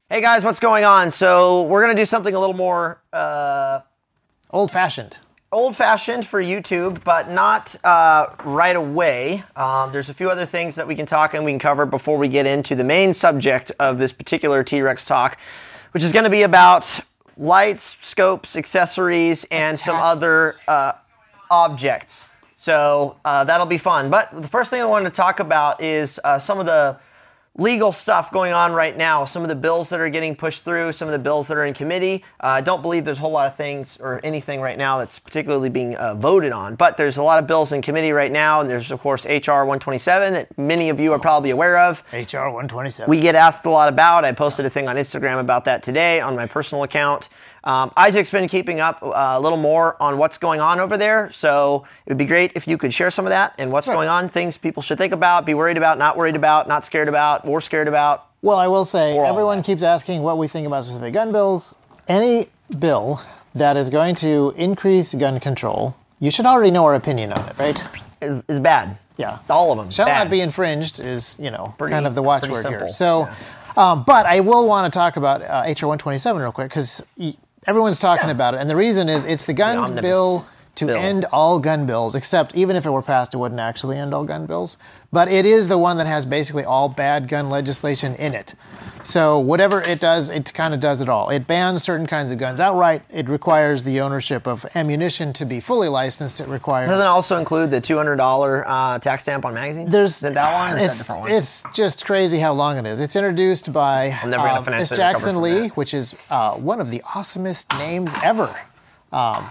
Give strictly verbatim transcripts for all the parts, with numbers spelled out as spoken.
Hey guys, what's going on? So we're going to do something a little more uh, old-fashioned. Old-fashioned for YouTube, but not uh, right away. Um, there's a few other things that we can talk and we can cover before we get into the main subject of this particular T-Rex talk, which is going to be about lights, scopes, accessories, and some other uh, objects. So uh, that'll be fun. But the first thing I wanted to talk about is uh, some of the legal stuff going on right now, some of the bills that are getting pushed through, some of the bills that are in committee. Uh, I don't believe there's a whole lot of things or anything right now that's particularly being uh, voted on, but there's a lot of bills in committee right now, and there's, of course, H R one twenty-seven that many of you are probably aware of. H R one twenty-seven. We get asked a lot about. I posted a thing on Instagram about that today on my personal account. Um, Isaac's been keeping up uh, a little more on what's going on over there, so it would be great if you could share some of that and what's sure. going on, things people should think about, be worried about, not worried about, not scared about, or scared about. Well, I will say, everyone keeps asking what we think about specific gun bills. Any bill that is going to increase gun control, you should already know our opinion on it, right? Is, is bad. Yeah. All of them. Shall bad. not be infringed is, you know, Pretty, kind of the watchword simple. here. So, yeah. um, but I will want to talk about uh, H R one twenty-seven real quick, because everyone's talking yeah. about it, and the reason is it's the gun the bill to bill. end all gun bills, except even if it were passed, it wouldn't actually end all gun bills. But it is the one that has basically all bad gun legislation in it. So whatever it does, it kind of does it all. It bans certain kinds of guns outright. It requires the ownership of ammunition to be fully licensed. It requires... Does it also include the two hundred dollars uh, tax stamp on magazines? There's, is it that one or is it's, that a different one? It's just crazy how long it is. It's introduced by uh, Miss Jackson Lee, which is uh, one of the awesomest names ever. Um,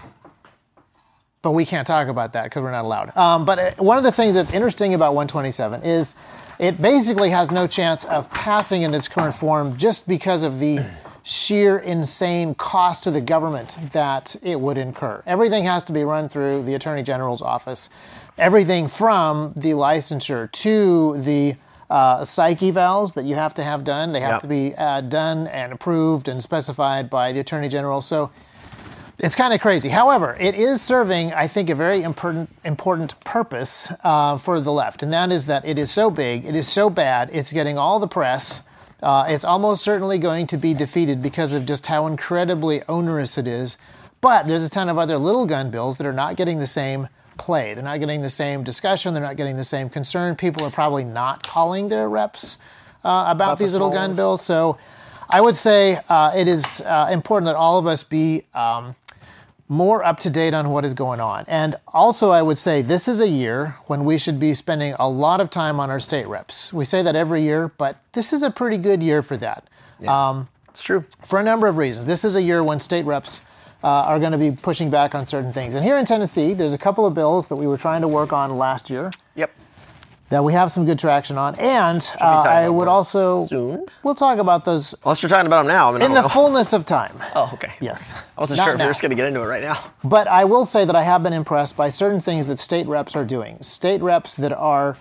but we can't talk about that because we're not allowed. Um, but one of the things that's interesting about one twenty-seven is it basically has no chance of passing in its current form just because of the sheer insane cost to the government that it would incur. Everything has to be run through the Attorney General's office. Everything from the licensure to the uh, psych evals that you have to have done. They have yep. to be uh, done and approved and specified by the Attorney General. So it's kind of crazy. However, it is serving, I think, a very important important purpose uh, for the left, and that is that it is so big, it is so bad, it's getting all the press. Uh, it's almost certainly going to be defeated because of just how incredibly onerous it is. But there's a ton of other little gun bills that are not getting the same play. They're not getting the same discussion. They're not getting the same concern. People are probably not calling their reps uh, about, about these little gun ones. bills. So I would say uh, it is uh, important that all of us be um, more up to date on what is going on. And also I would say this is a year when we should be spending a lot of time on our state reps. We say that every year, but this is a pretty good year for that. Yeah, um, it's true. For a number of reasons. This is a year when state reps uh, are going to be pushing back on certain things. And here in Tennessee, there's a couple of bills that we were trying to work on last year. Yep. That we have some good traction on, and uh, I would also soon. We'll talk about those. Unless you're talking about them now, I mean, in I the know. fullness of time. Oh, okay. Yes. I wasn't Not sure if now. we were just going to get into it right now. But I will say that I have been impressed by certain things that state reps are doing. State reps that are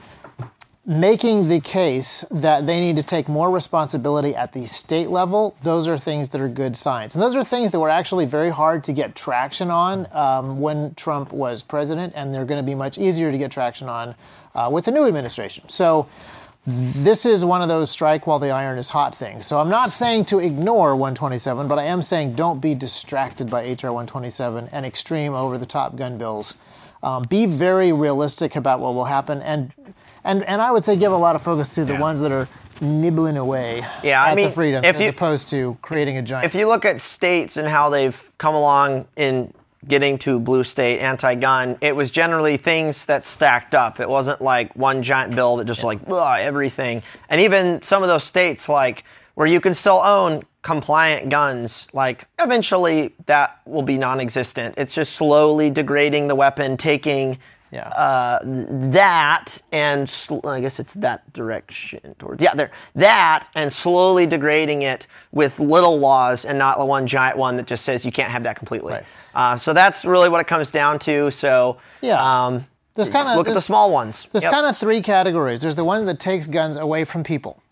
making the case that they need to take more responsibility at the state level. Those are things that are good signs, and those are things that were actually very hard to get traction on um, when Trump was president, and they're going to be much easier to get traction on Uh, with the new administration. So this is one of those strike while the iron is hot things. So I'm not saying to ignore one twenty-seven, but I am saying don't be distracted by H R one twenty-seven and extreme over-the-top gun bills. Um, be very realistic about what will happen, and and and I would say give a lot of focus to the yeah. ones that are nibbling away yeah, at I mean, the freedoms if as you, opposed to creating a giant. If you look at states and how they've come along in getting to blue state anti-gun, it was generally things that stacked up. It wasn't like one giant bill that just yeah. like ugh, everything. And even some of those states like where you can still own compliant guns, like eventually that will be non-existent. It's just slowly degrading the weapon, taking yeah. uh, that and sl- I guess it's that direction towards yeah there that and slowly degrading it with little laws and not the one giant one that just says you can't have that completely. Right. Uh, so that's really what it comes down to. So yeah. um, there's kind of look at the small ones. There's yep. kind of three categories. There's the one that takes guns away from people.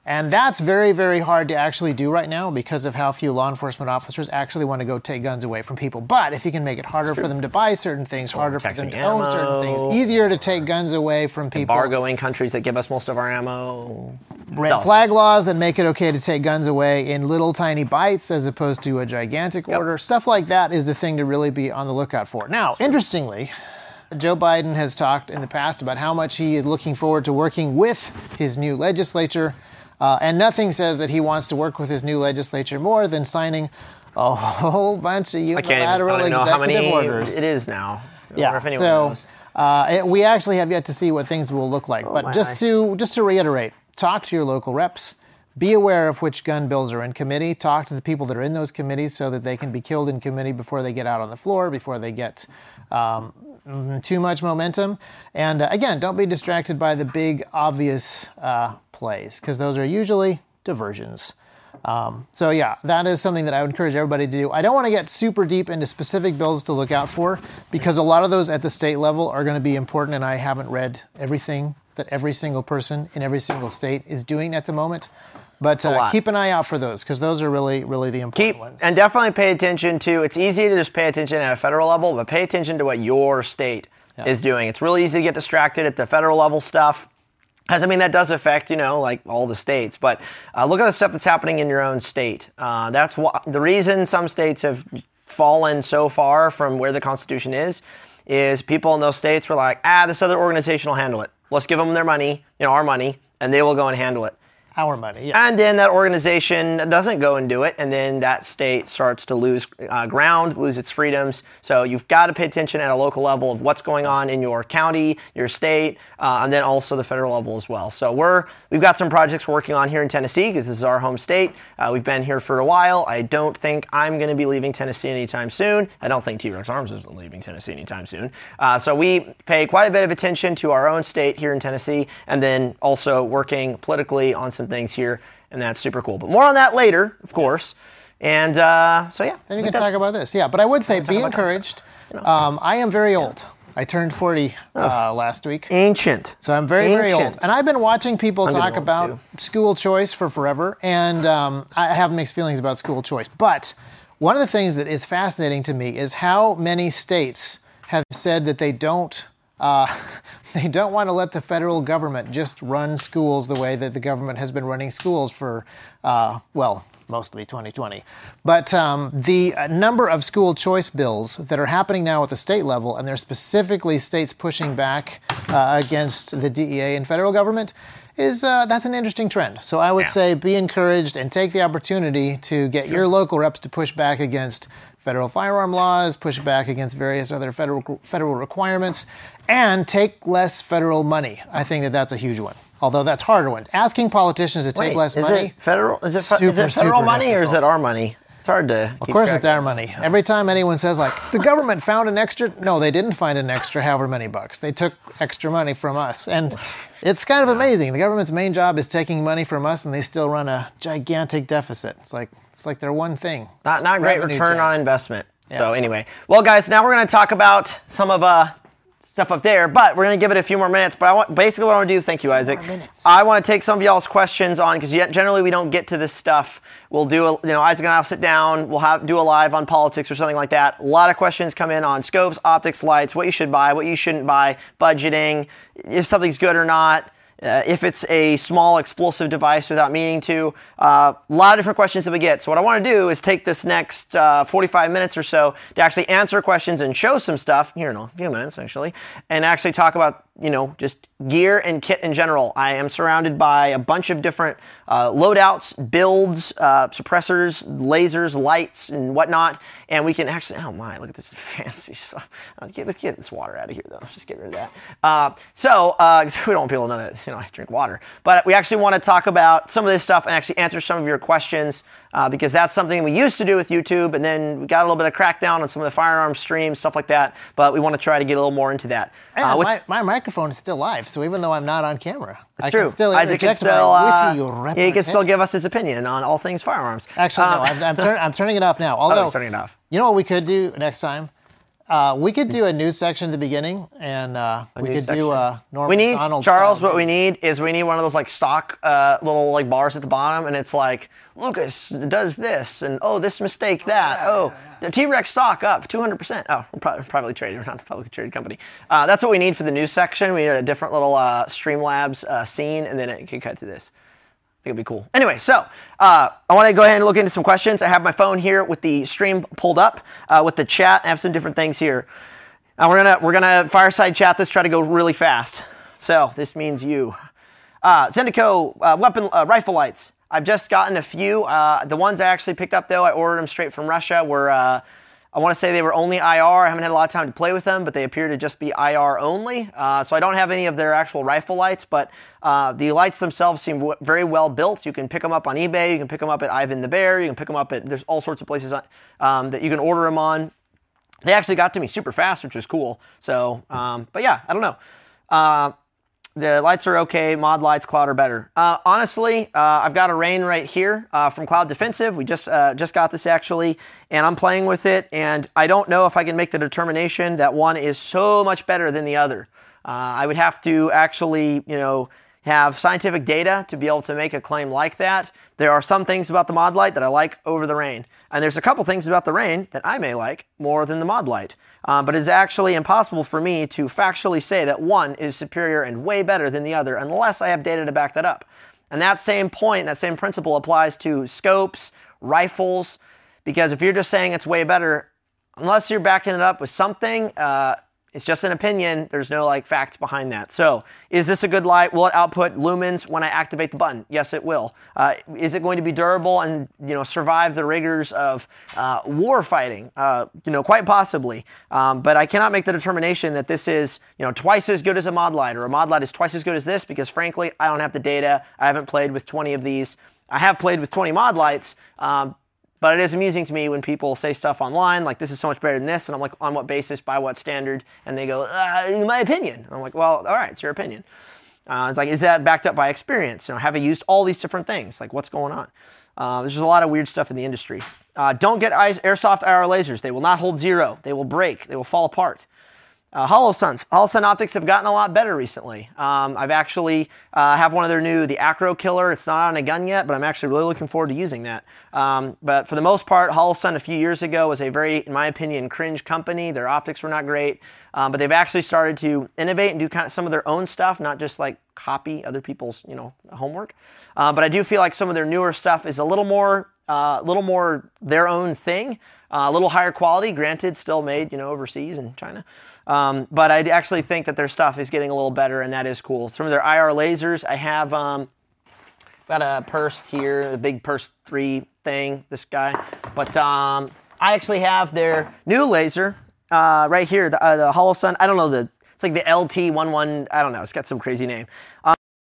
And that's very, very hard to actually do right now because of how few law enforcement officers actually want to go take guns away from people. But if you can make it harder for them to buy certain things, harder for them to ammo, own certain things, easier to take guns away from people. Embargoing countries that give us most of our ammo. Red flag laws that make it okay to take guns away in little tiny bites as opposed to a gigantic Yep. order. Stuff like that is the thing to really be on the lookout for. Now, interestingly, Joe Biden has talked in the past about how much he is looking forward to working with his new legislature. Uh, and nothing says that he wants to work with his new legislature more than signing a whole bunch of unilateral I can't even, I don't know executive how many orders. It is now. I Yeah. wonder if anyone So knows. uh, it, we actually have yet to see what things will look like. Oh, but my just eye. to just to reiterate, talk to your local reps. Be aware of which gun bills are in committee. Talk to the people that are in those committees so that they can be killed in committee before they get out on the floor, before they get um, too much momentum. And uh, again, don't be distracted by the big, obvious uh, plays, because those are usually diversions. Um, so yeah, that is something that I would encourage everybody to do. I don't want to get super deep into specific bills to look out for, because a lot of those at the state level are going to be important, and I haven't read everything that every single person in every single state is doing at the moment. But uh, keep an eye out for those, because those are really, really the important Keep, ones. and definitely pay attention to, it's easy to just pay attention at a federal level, but pay attention to what your state Yeah. is doing. It's really easy to get distracted at the federal level stuff. Because, I mean, that does affect, you know, like all the states. But uh, look at the stuff that's happening in your own state. Uh, that's wh- the reason some states have fallen so far from where the Constitution is, is people in those states were like, ah, this other organization will handle it. Let's give them their money, you know, our money, and they will go and handle it. Our money, yes. And then that organization doesn't go and do it, and then that state starts to lose uh, ground, lose its freedoms. So you've got to pay attention at a local level of what's going on in your county, your state, uh, and then also the federal level as well. So we're we've got some projects we're working on here in Tennessee, because this is our home state. Uh, we've been here for a while. I don't think I'm going to be leaving Tennessee anytime soon. I don't think T-Rex Arms is leaving Tennessee anytime soon. Uh, so we pay quite a bit of attention to our own state here in Tennessee, and then also working politically on some things here, and that's super cool. But more on that later, of course. And uh, so yeah. Then you can talk about this. Yeah, but I would say be encouraged. Um, I am very old. I turned forty uh, last week. Ancient. So I'm very, very old. Ancient. And I've been watching people I'm talk getting old, about too. school choice for forever, and um, I have mixed feelings about school choice. But one of the things that is fascinating to me is how many states have said that they don't Uh, they don't want to let the federal government just run schools the way that the government has been running schools for, uh, well, mostly twenty twenty. But um, the uh, number of school choice bills that are happening now at the state level, and there's specifically states pushing back uh, against the D E A and federal government, is uh, that's an interesting trend. So I would Yeah. say be encouraged and take the opportunity to get your local reps to push back against federal firearm laws, push back against various other federal federal requirements, and take less federal money. I think that that's a huge one. Although that's harder one. Asking politicians to take Wait, less is money. it federal? Is it, fe- super, is it federal super money or is difficult. it our money? It's hard to. Of course, it's our money. Every time anyone says, like, the government found an extra, no, they didn't find an extra however many bucks. They took extra money from us. And it's kind of amazing. The government's main job is taking money from us, and they still run a gigantic deficit. It's like it's like their one thing. Not not great Revenue return gen. on investment. Yeah. So anyway, well, guys, now we're going to talk about some of uh stuff up there, but we're going to give it a few more minutes. But I want basically what I want to do. Thank you, Isaac. More minutes. I want to take some of y'all's questions on, because generally we don't get to this stuff. We'll do a, you know Isaac and I'll sit down. We'll have do a live on politics or something like that. A lot of questions come in on scopes, optics, lights, what you should buy, what you shouldn't buy, budgeting, if something's good or not. Uh, if it's a small explosive device without meaning to. Uh, a lot of different questions that we get. So what I want to do is take this next uh, forty-five minutes or so to actually answer questions and show some stuff, here in a few minutes actually, and actually talk about, you know, just gear and kit in general. I am surrounded by a bunch of different uh, loadouts, builds, uh, suppressors, lasers, lights, and whatnot. And we can actually, oh my, look at this fancy stuff. Let's get, let's get this water out of here though. Let's just get rid of that. Uh, so, uh, 'cause we don't want people to know that, you know, I drink water. But we actually want to talk about some of this stuff and actually answer some of your questions, uh, because that's something we used to do with YouTube, and then we got a little bit of crackdown on some of the firearm streams, stuff like that. But we want to try to get a little more into that. And Uh, with- my, my microphone is still live, so even though I'm not on camera, I True. can still Isaac can interject still, my uh, witty yeah, he can still repartee. give us his opinion on all things firearms. Actually, no, Um, I'm, I'm, turn, I'm turning it off now. Although, oh, turning it off. you know what we could do next time? Uh, we could do a news section at the beginning, and uh, we could section. do a Norm We need, Macdonald Charles, style what we need is we need one of those like stock uh, little like bars at the bottom, and it's like, Lucas does this, and oh, this mistake, that. Oh, yeah, yeah, yeah. The T-Rex stock up two hundred percent. Oh, we're probably privately traded. We're not a publicly traded company. Uh, that's what we need for the news section. We need a different little uh, Streamlabs uh, scene, and then it can cut to this. I think it'd be cool. Anyway, so uh, I want to go ahead and look into some questions. I have my phone here with the stream pulled up uh, with the chat. I have some different things here. Uh, we're gonna we're gonna fireside chat this. Try to go really fast. So this means you. Uh, Zendico uh, weapon uh, rifle lights. I've just gotten a few. Uh, the ones I actually picked up though, I ordered them straight from Russia. Were uh, I want to say they were only I R. I haven't had a lot of time to play with them, but they appear to just be I R only. Uh, so I don't have any of their actual rifle lights, but uh, the lights themselves seem w- very well built. You can pick them up on eBay. You can pick them up at Ivan the Bear. You can pick them up at, there's all sorts of places um, that you can order them on. They actually got to me super fast, which was cool. So, um, but yeah, I don't know. Uh, the lights are okay. Mod lights, Cloud are better. Uh, honestly, uh, I've got a Rain right here uh, from Cloud Defensive. We just uh, just got this actually, and I'm playing with it. And I don't know if I can make the determination that one is so much better than the other. Uh, I would have to actually, you know, have scientific data to be able to make a claim like that. There are some things about the Mod Light that I like over the Rain. And there's a couple things about the Rain that I may like more than the Mod Light. Uh, but it's actually impossible for me to factually say that one is superior and way better than the other unless I have data to back that up. And that same point, that same principle applies to scopes, rifles, because if you're just saying it's way better, unless you're backing it up with something, uh, it's just an opinion. There's no like facts behind that. So is this a good light? Will it output lumens when I activate the button? Yes, it will. Uh, is it going to be durable and, you know, survive the rigors of uh, war fighting? Uh, you know, quite possibly. Um, but I cannot make the determination that this is, you know, twice as good as a Mod Light or a Mod Light is twice as good as this because frankly, I don't have the data. I haven't played with twenty of these. I have played with twenty Mod Lights. Um, But it is amusing to me when people say stuff online, like this is so much better than this, and I'm like, on what basis, by what standard? And they go, uh, in my opinion. And I'm like, well, all right, it's your opinion. Uh, it's like, is that backed up by experience? You know, have I used all these different things? Like, what's going on? Uh, there's a lot of weird stuff in the industry. Uh, don't get airsoft I R lasers. They will not hold zero. They will break. They will fall apart. Uh, Holosuns. Holosun optics have gotten a lot better recently. Um, I've actually uh, have one of their new, the Acro Killer. It's not on a gun yet, but I'm actually really looking forward to using that. Um, but for the most part, Holosun a few years ago was a very, in my opinion, cringe company. Their optics were not great, um, but they've actually started to innovate and do kind of some of their own stuff, not just like copy other people's, you know, homework. Uh, but I do feel like some of their newer stuff is a little more, a uh, little more their own thing, uh, a little higher quality. Granted, still made, you know, overseas in China. Um, but I actually think that their stuff is getting a little better, and that is cool. Some of their I R lasers, I have um, got a Purst here, the big Purst three thing, this guy. But um, I actually have their new laser uh, right here, the, uh, the Holosun. I don't know, the it's like the L T eleven, I don't know, it's got some crazy name. Um,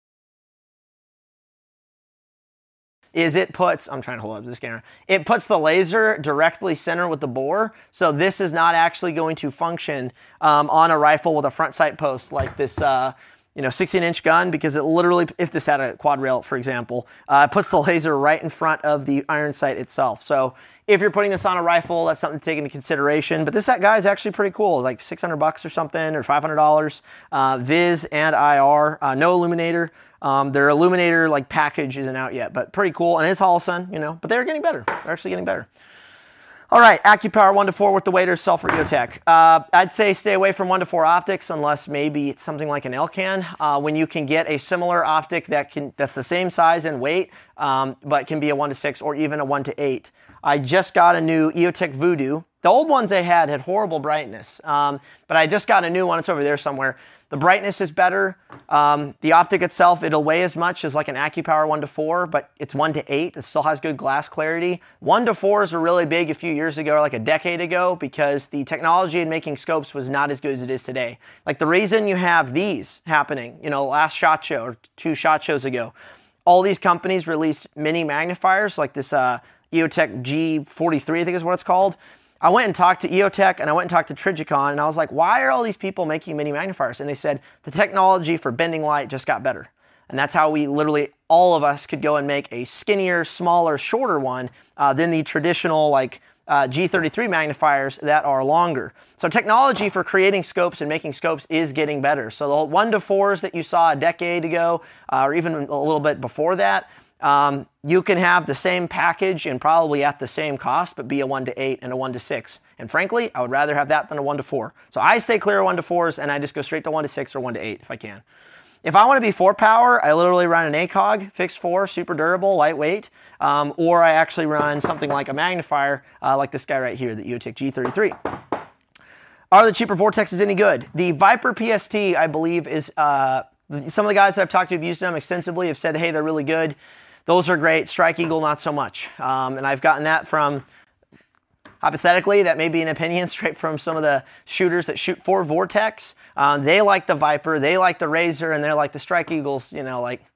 is it puts, I'm trying to hold up the scanner, it puts the laser directly center with the bore, so this is not actually going to function um, on a rifle with a front sight post like this uh, you know, sixteen inch gun, because it literally, if this had a quad rail, for example, uh, it puts the laser right in front of the iron sight itself. So if you're putting this on a rifle, that's something to take into consideration. But this guy is actually pretty cool, like six hundred bucks or something, or five hundred dollars. Uh, Viz and I R, uh, no illuminator. Um, their illuminator like package isn't out yet, but pretty cool. And it's Holosun, you know, but they're getting better. They're actually getting better. All right, AccuPower one to four with the waders, Sulfur EOTech. Uh, I'd say stay away from one to four optics unless maybe it's something like an Elcan. Uh, when you can get a similar optic that can that's the same size and weight, um, but can be a one to six or even a one to eight. I just got a new EOTech Voodoo. The old ones I had had horrible brightness, um, but I just got a new one. It's over there somewhere. The brightness is better. Um, the optic itself, it'll weigh as much as like an AccuPower one to four, but it's one to eight. It still has good glass clarity. one to fours were really big a few years ago, or like a decade ago, because the technology in making scopes was not as good as it is today. Like the reason you have these happening, you know, last SHOT Show or two SHOT Shows ago, all these companies released mini magnifiers like this uh, EOTech G forty-three, I think is what it's called. I went and talked to EOTech and I went and talked to Trijicon, and I was like, why are all these people making mini magnifiers? And they said, the technology for bending light just got better. And that's how we literally, all of us could go and make a skinnier, smaller, shorter one uh, than the traditional, like, uh, G thirty-three magnifiers that are longer. So technology for creating scopes and making scopes is getting better. So the one to fours that you saw a decade ago, uh, or even a little bit before that, um, you can have the same package and probably at the same cost, but be a one to eight and a one to six. And frankly, I would rather have that than a one to four. So I stay clear of one to fours and I just go straight to one to six or one to eight if I can. If I want to be four power, I literally run an A C O G, fixed four, super durable, lightweight, um, or I actually run something like a magnifier, uh, like this guy right here, the EOTech G thirty-three. Are the cheaper Vortexes any good? The Viper P S T, I believe, is, uh, some of the guys that I've talked to who've used them extensively have said, hey, they're really good. Those are great. Strike Eagle, not so much. Um, and I've gotten that from, hypothetically, that may be an opinion straight from some of the shooters that shoot for Vortex. Um, they like the Viper, they like the Razor, and they're like the Strike Eagles, you know, like,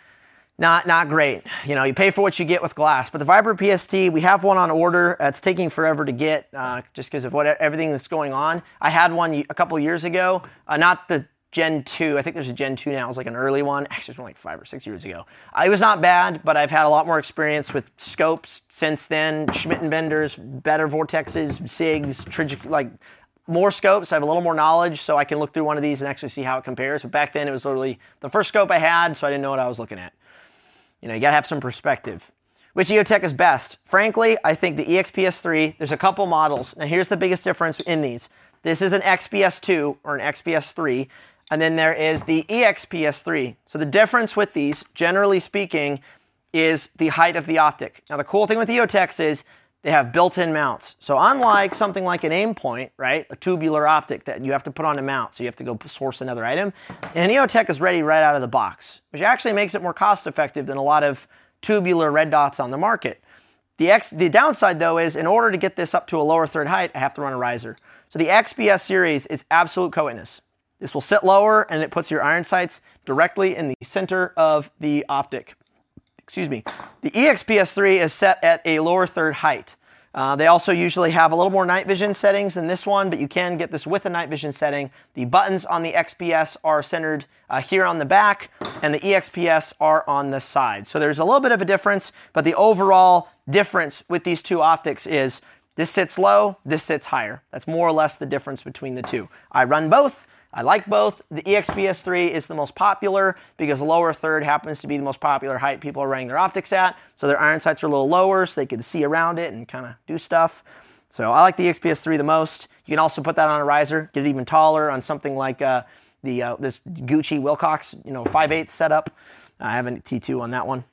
not not great. You know, you pay for what you get with glass. But the Viper P S T, we have one on order. It's taking forever to get uh, just because of what everything that's going on. I had one a couple of years ago, uh, not the Gen two. I think there's a Gen two now. It was like an early one. Actually, it was like five or six years ago. Uh, it was not bad, but I've had a lot more experience with scopes since then. Schmidt and Benders, better Vortexes, SIGs, Trig like more scopes. I have a little more knowledge, so I can look through one of these and actually see how it compares. But back then, it was literally the first scope I had, so I didn't know what I was looking at. You know, you gotta have some perspective. Which EOTech is best? Frankly, I think the E X P S three, there's a couple models. Now here's the biggest difference in these. This is an X P S two or an X P S three, and then there is the E X P S three. So the difference with these, generally speaking, is the height of the optic. Now the cool thing with EOTechs is they have built-in mounts. So unlike something like an Aimpoint, right, a tubular optic that you have to put on a mount, so you have to go source another item, an EOTech is ready right out of the box, which actually makes it more cost-effective than a lot of tubular red dots on the market. The, X, the downside, though, is in order to get this up to a lower third height, I have to run a riser. So the X P S series is absolute co-witness. This will sit lower, and it puts your iron sights directly in the center of the optic. Excuse me. The E X P S three is set at a lower third height. Uh, they also usually have a little more night vision settings than this one, but you can get this with a night vision setting. The buttons on the X P S are centered uh, here on the back, and the E X P S are on the side. So there's a little bit of a difference, but the overall difference with these two optics is this sits low, this sits higher. That's more or less the difference between the two. I run both. I like both. The E X P S three is the most popular because the lower third happens to be the most popular height people are running their optics at. So their iron sights are a little lower so they can see around it and kind of do stuff. So I like the E X P S three the most. You can also put that on a riser, get it even taller on something like uh, the uh, this Gucci Wilcox, you know, five eighths setup. I have a T two on that one.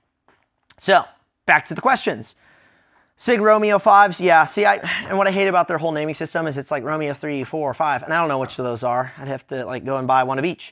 So back to the questions. SIG Romeo fives, yeah, see, I and what I hate about their whole naming system is it's like Romeo three, four, five, and I don't know which of those are. I'd have to like go and buy one of each.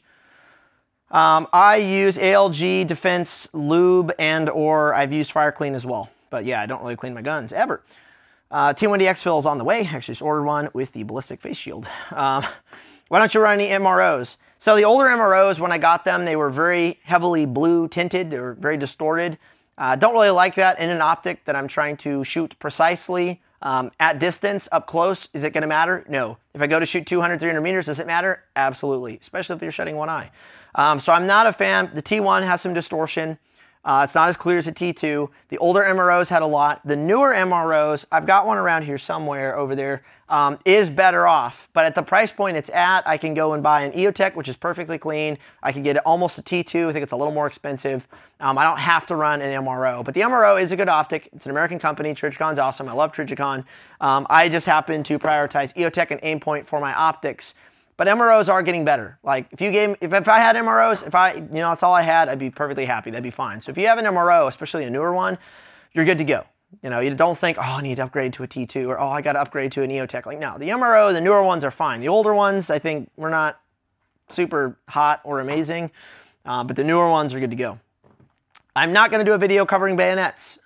Um, I use A L G, Defense, Lube, and or I've used Fire Clean as well. But yeah, I don't really clean my guns, ever. Uh, T one D X-Fill is on the way. Actually just ordered one with the ballistic face shield. Um, why don't you run any M R Os? So the older M R Os, when I got them, they were very heavily blue tinted. They were very distorted. Uh, don't really like that in an optic that I'm trying to shoot precisely. Um, at distance, up close, is it going to matter? No. If I go to shoot two hundred, three hundred meters, does it matter? Absolutely, especially if you're shutting one eye. Um, so I'm not a fan. The T one has some distortion. Uh, it's not as clear as a T two. The older M R Os had a lot. The newer M R Os, I've got one around here somewhere over there, um, is better off. But at the price point it's at, I can go and buy an EOTech, which is perfectly clean. I can get almost a T two. I think it's a little more expensive. Um, I don't have to run an M R O. But the M R O is a good optic. It's an American company. Trigicon's awesome. I love Trigicon. Um, I just happen to prioritize EOTech and Aimpoint for my optics. But M R Os are getting better. Like, if you gave, if, if I had M R Os, if I, you know, that's all I had, I'd be perfectly happy. That'd be fine. So if you have an M R O, especially a newer one, you're good to go. You know, you don't think, oh, I need to upgrade to a T two, or oh, I got to upgrade to an EOTech. Like, no, the M R O, the newer ones are fine. The older ones, I think, were not super hot or amazing, uh, but the newer ones are good to go. I'm not going to do a video covering bayonets.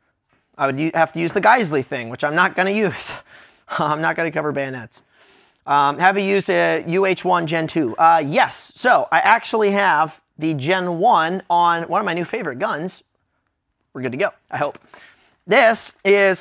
I would have to use the Geissele thing, which I'm not going to use. I'm not going to cover bayonets. Um, have you used a U H one Gen two? Uh, yes. So I actually have the Gen one on one of my new favorite guns. We're good to go, I hope. This is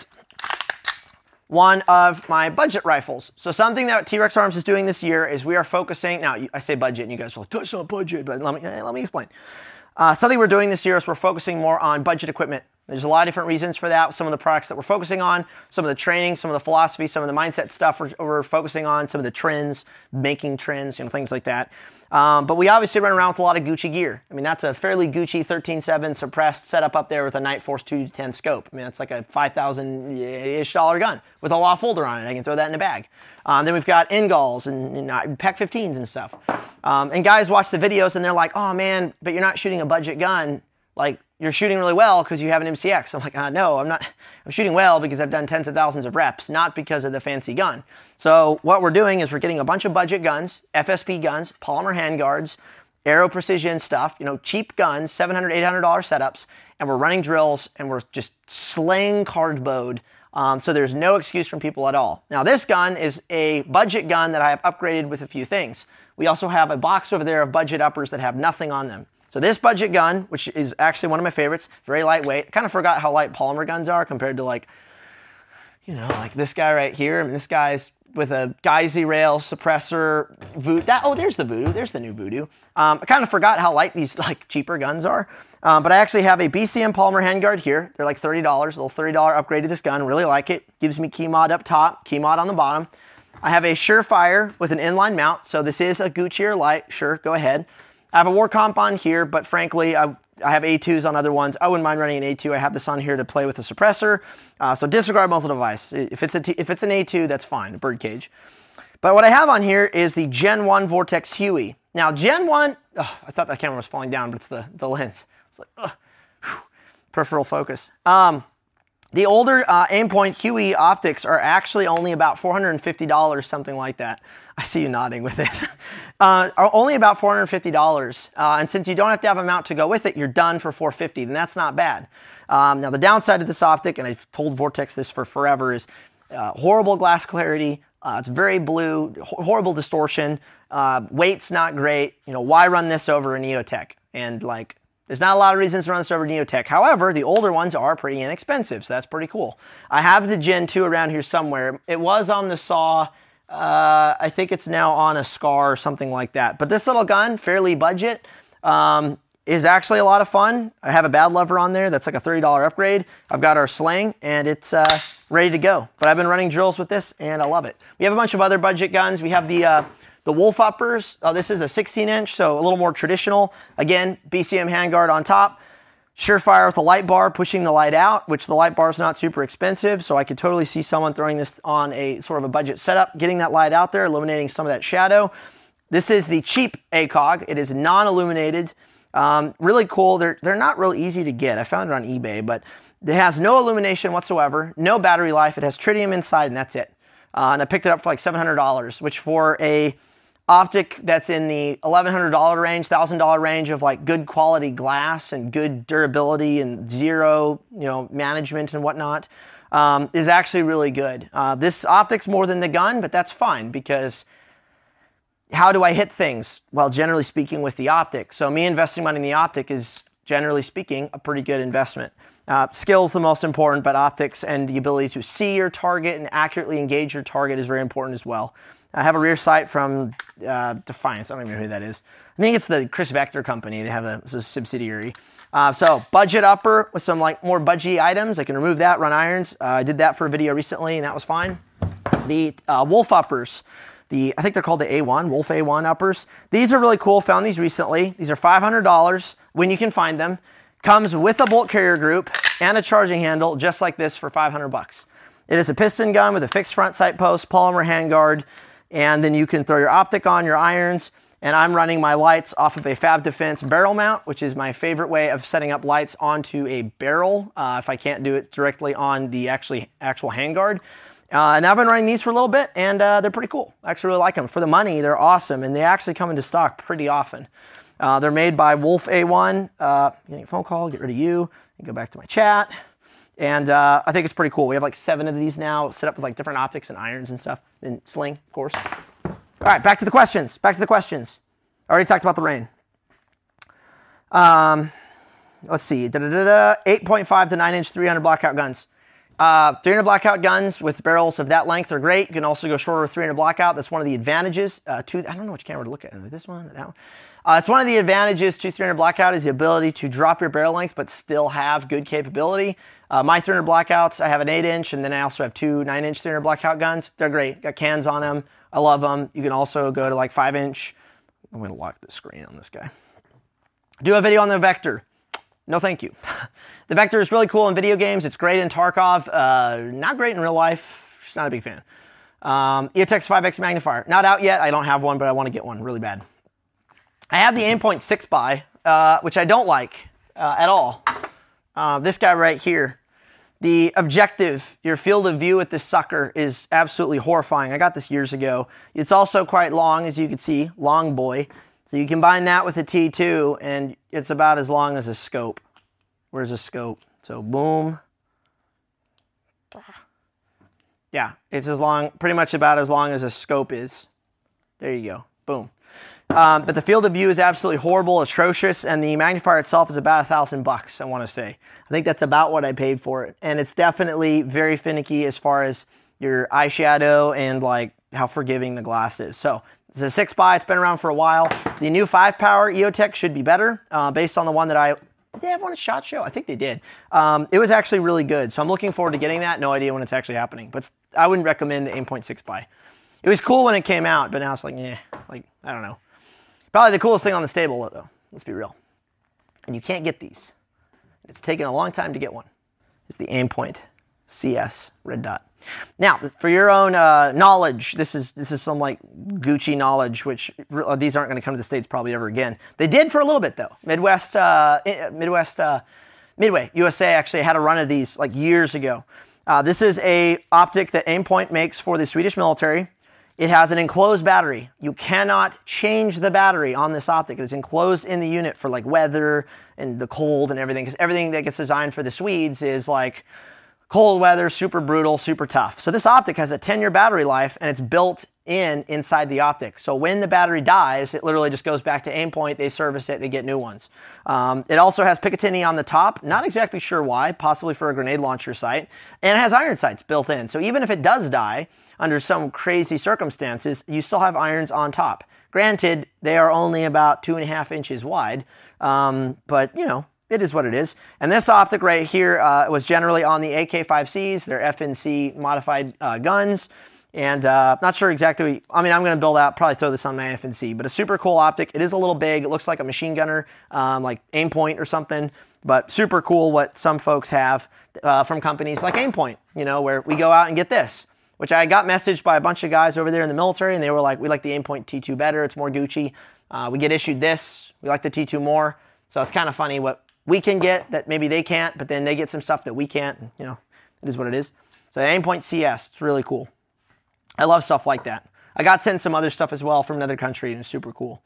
one of my budget rifles. So something that T-Rex Arms is doing this year is we are focusing, now I say budget and you guys are like, touch on budget, but let me, let me explain. Uh, something we're doing this year is we're focusing more on budget equipment. There's a lot of different reasons for that. Some of the products that we're focusing on, some of the training, some of the philosophy, some of the mindset stuff we're, we're focusing on, some of the trends, making trends, you know, things like that. Um, but we obviously run around with a lot of Gucci gear. I mean, that's a fairly Gucci thirteen seven suppressed setup up there with a Nightforce two ten scope. I mean, that's like a five thousand-ish dollar gun with a law folder on it. I can throw that in the bag. Um, then we've got Ingalls and, and uh, P E K fifteens and stuff. Um, and guys watch the videos and they're like, oh man, but you're not shooting a budget gun. Like, you're shooting really well because you have an M C X. I'm like, uh, no, I'm not. I'm shooting well because I've done tens of thousands of reps, not because of the fancy gun. So what we're doing is we're getting a bunch of budget guns, F S P guns, polymer handguards, Aero Precision stuff, you know, cheap guns, seven hundred dollars, eight hundred dollar setups, and we're running drills and we're just slaying card mode. Um, so there's no excuse from people at all. Now this gun is a budget gun that I have upgraded with a few things. We also have a box over there of budget uppers that have nothing on them. So this budget gun, which is actually one of my favorites, very lightweight. I kind of forgot how light polymer guns are compared to like, you know, like this guy right here. I mean, this guy's with a Geisy rail suppressor, Voodoo. That, oh, there's the Voodoo. There's the new Voodoo. Um, I kind of forgot how light these like cheaper guns are. Um, but I actually have a B C M polymer handguard here. They're like thirty dollars, a little thirty dollar upgrade to this gun. Really like it. Gives me key mod up top, key mod on the bottom. I have a Surefire with an inline mount. So this is a Gucci or light. Sure, go ahead. I have a war comp on here, but frankly, I, I have A twos on other ones. I wouldn't mind running an A two. I have this on here to play with a suppressor. Uh, so disregard muzzle device. If it's, a T, if it's an A two, that's fine, a birdcage. But what I have on here is the Gen one Vortex Huey. Now, Gen one, oh, I thought that camera was falling down, but it's the, the lens. It's like, ugh, whew, peripheral focus. Um, the older uh, Aimpoint Huey optics are actually only about four hundred fifty dollars, something like that. I see you nodding with it. uh, are only about four hundred fifty dollars. Uh, and since you don't have to have a mount to go with it, you're done for four hundred fifty dollars, and that's not bad. Um, now, the downside of this optic, and I've told Vortex this for forever, is uh, horrible glass clarity. Uh, it's very blue, ho horrible distortion. Uh, weight's not great. You know, why run this over a Neotech? And like, there's not a lot of reasons to run this over Neotech. However, the older ones are pretty inexpensive, so that's pretty cool. I have the Gen two around here somewhere. It was on the Saw. Uh, I think it's now on a Scar or something like that. But this little gun, fairly budget, um, is actually a lot of fun. I have a Bad Lover on there. That's like a thirty dollar upgrade. I've got our sling, and it's uh, ready to go. But I've been running drills with this, and I love it. We have a bunch of other budget guns. We have the uh, the Wolf Uppers. Uh, this is a sixteen inch, so a little more traditional. Again, B C M handguard on top. Surefire with a light bar, pushing the light out, which the light bar is not super expensive, so I could totally see someone throwing this on a sort of a budget setup, getting that light out there, illuminating some of that shadow. This is the cheap A COG. It is non-illuminated. Um, really cool. They're, they're not real easy to get. I found it on eBay, but it has no illumination whatsoever, no battery life. It has tritium inside, and that's it. Uh, and I picked it up for like seven hundred dollars, which for a optic that's in the eleven hundred dollar range, one thousand dollar range of like good quality glass and good durability and zero, you know, management and whatnot, um, is actually really good. Uh, this optic's more than the gun, but that's fine because how do I hit things? Well, generally speaking with the optic. So me investing money in the optic is, generally speaking, a pretty good investment. Uh, skill's the most important, but optics and the ability to see your target and accurately engage your target is very important as well. I have a rear sight from uh, Defiance. I don't even know who that is. I think it's the Chris Vector company. They have a, a subsidiary. Uh, so budget upper with some like more budgie items. I can remove that, run irons. Uh, I did that for a video recently, and that was fine. The uh, Wolf uppers. The, I think they're called the A one, Wolf A one uppers. These are really cool. Found these recently. These are five hundred dollars when you can find them. Comes with a bolt carrier group and a charging handle, just like this, for five hundred bucks. It is a piston gun with a fixed front sight post, polymer handguard, and then you can throw your optic on, your irons, and I'm running my lights off of a Fab Defense barrel mount, which is my favorite way of setting up lights onto a barrel, uh, if I can't do it directly on the actually actual handguard. Uh, and I've been running these for a little bit, and uh, they're pretty cool. I actually really like them. For the money, they're awesome, and they actually come into stock pretty often. Uh, they're made by Wolf A one. Uh, getting a phone call, get rid of you, and go back to my chat. And uh, I think it's pretty cool. We have like seven of these now, set up with like different optics and irons and stuff, and sling, of course. All right, back to the questions. Back to the questions. I already talked about the rain. Um, let's see. Da, da, da, da. eight point five to nine inch three hundred blackout guns. Uh, three hundred blackout guns with barrels of that length are great. You can also go shorter with three hundred blackout. That's one of the advantages. Uh, to, I don't know which camera to look at. This one or that one? Uh, it's one of the advantages to three hundred blackout is the ability to drop your barrel length but still have good capability. Uh, my three hundred blackouts, I have an eight inch and then I also have two nine inch three hundred blackout guns. They're great. Got cans on them. I love them. You can also go to like five inch. I'm going to lock the screen on this guy. Do a video on the Vector. No, thank you. The Vector is really cool in video games. It's great in Tarkov. Uh, not great in real life. Just not a big fan. Um, EOTech five X magnifier. Not out yet. I don't have one, but I want to get one really bad. I have the Aimpoint six by, uh, which I don't like uh, at all. Uh, this guy right here. The objective, your field of view with this sucker is absolutely horrifying. I got this years ago. It's also quite long, as you can see. Long boy. So you combine that with a T two, and it's about as long as a scope. Where's a scope? So boom. Yeah, it's as long, pretty much about as long as a scope is. There you go. Boom. Um, but the field of view is absolutely horrible, atrocious, and the magnifier itself is about a thousand bucks, I want to say. I think that's about what I paid for it. And it's definitely very finicky as far as your eyeshadow and like how forgiving the glass is. So it's a six by, it's been around for a while. The new five power EOTech should be better, uh, based on the one that I, did they have one at SHOT Show? I think they did. Um, it was actually really good, so I'm looking forward to getting that. No idea when it's actually happening, but I wouldn't recommend the Aimpoint six by. It was cool when it came out, but now it's like, yeah, like, I don't know. Probably the coolest thing on the stable, though, let's be real. And you can't get these. It's taken a long time to get one. It's the Aimpoint C S Red Dot. Now, for your own uh, knowledge, this is this is some like Gucci knowledge, which uh, these aren't going to come to the States probably ever again. They did for a little bit though. Midwest, uh, Midwest, uh, Midway U S A actually had a run of these like years ago. Uh, this is a optic that Aimpoint makes for the Swedish military. It has an enclosed battery. You cannot change the battery on this optic. It is enclosed in the unit for like weather and the cold and everything, because everything that gets designed for the Swedes is like cold weather, super brutal, super tough. So this optic has a ten year battery life, and it's built in inside the optic. So when the battery dies, it literally just goes back to Aimpoint. They service it, they get new ones. Um, it also has Picatinny on the top. Not exactly sure why, possibly for a grenade launcher sight. And it has iron sights built in. So even if it does die, under some crazy circumstances, you still have irons on top. Granted, they are only about two and a half inches wide, um, but you know, it is what it is. And this optic right here uh, was generally on the A K five Cs, they're F N C modified uh, guns. And uh, not sure exactly, I mean, I'm going to build out, probably throw this on my F N C, but a super cool optic. It is a little big. It looks like a machine gunner, um, like Aimpoint or something, but super cool what some folks have uh, from companies like Aimpoint, you know, where we go out and get this, which I got messaged by a bunch of guys over there in the military, and they were like, we like the Aimpoint T two better. It's more Gucci. Uh, we get issued this. We like the T two more. So it's kind of funny what we can get that maybe they can't, but then they get some stuff that we can't. And, you know, it is what it is. So the Aimpoint C S, it's really cool. I love stuff like that. I got sent some other stuff as well from another country, and it's super cool.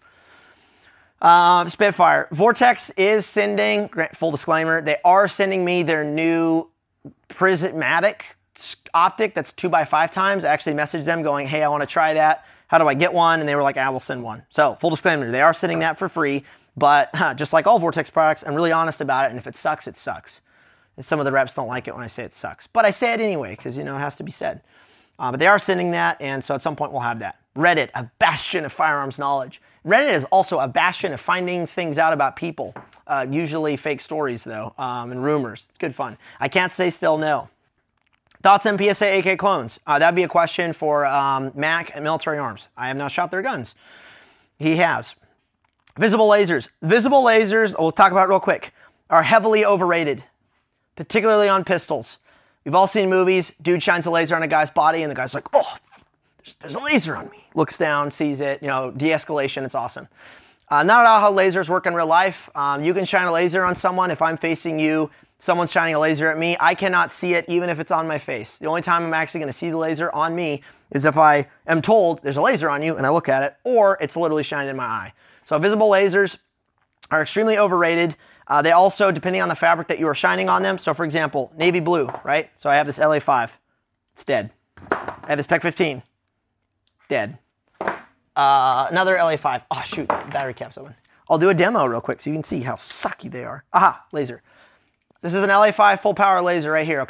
Uh, Spitfire. Vortex is sending, full disclaimer, they are sending me their new prismatic optic that's two by five times. I actually messaged them going, hey, I want to try that. How do I get one? And they were like, I will send one. So full disclaimer, they are sending that for free, but huh, just like all Vortex products, I'm really honest about it. And if it sucks, it sucks. And some of the reps don't like it when I say it sucks, but I say it anyway, because you know, it has to be said. Uh, but they are sending that, and so at some point we'll have that. Reddit, a bastion of firearms knowledge. Reddit is also a bastion of finding things out about people. Uh, usually fake stories though, um, and rumors. It's good fun. I can't stay still, no. Thoughts on P S A A K clones? Uh, that'd be a question for um, Mac and Military Arms. I have not shot their guns. He has. Visible lasers. Visible lasers, we'll talk about it real quick, are heavily overrated, particularly on pistols. We've all seen movies, dude shines a laser on a guy's body, and the guy's like, oh, there's, there's a laser on me. Looks down, sees it, you know, de-escalation, it's awesome. Uh, not at all how lasers work in real life. Um, you can shine a laser on someone. If I'm facing you, someone's shining a laser at me, I cannot see it even if it's on my face. The only time I'm actually going to see the laser on me is if I am told there's a laser on you and I look at it, or it's literally shining in my eye. So visible lasers are extremely overrated. Uh, they also, depending on the fabric that you are shining on them, so for example, navy blue, right? So I have this L A five, it's dead. I have this P E C fifteen, dead. Uh, another L A five, oh shoot, battery cap's open. I'll do a demo real quick so you can see how sucky they are. Aha, laser. This is an L A five full power laser right here, okay?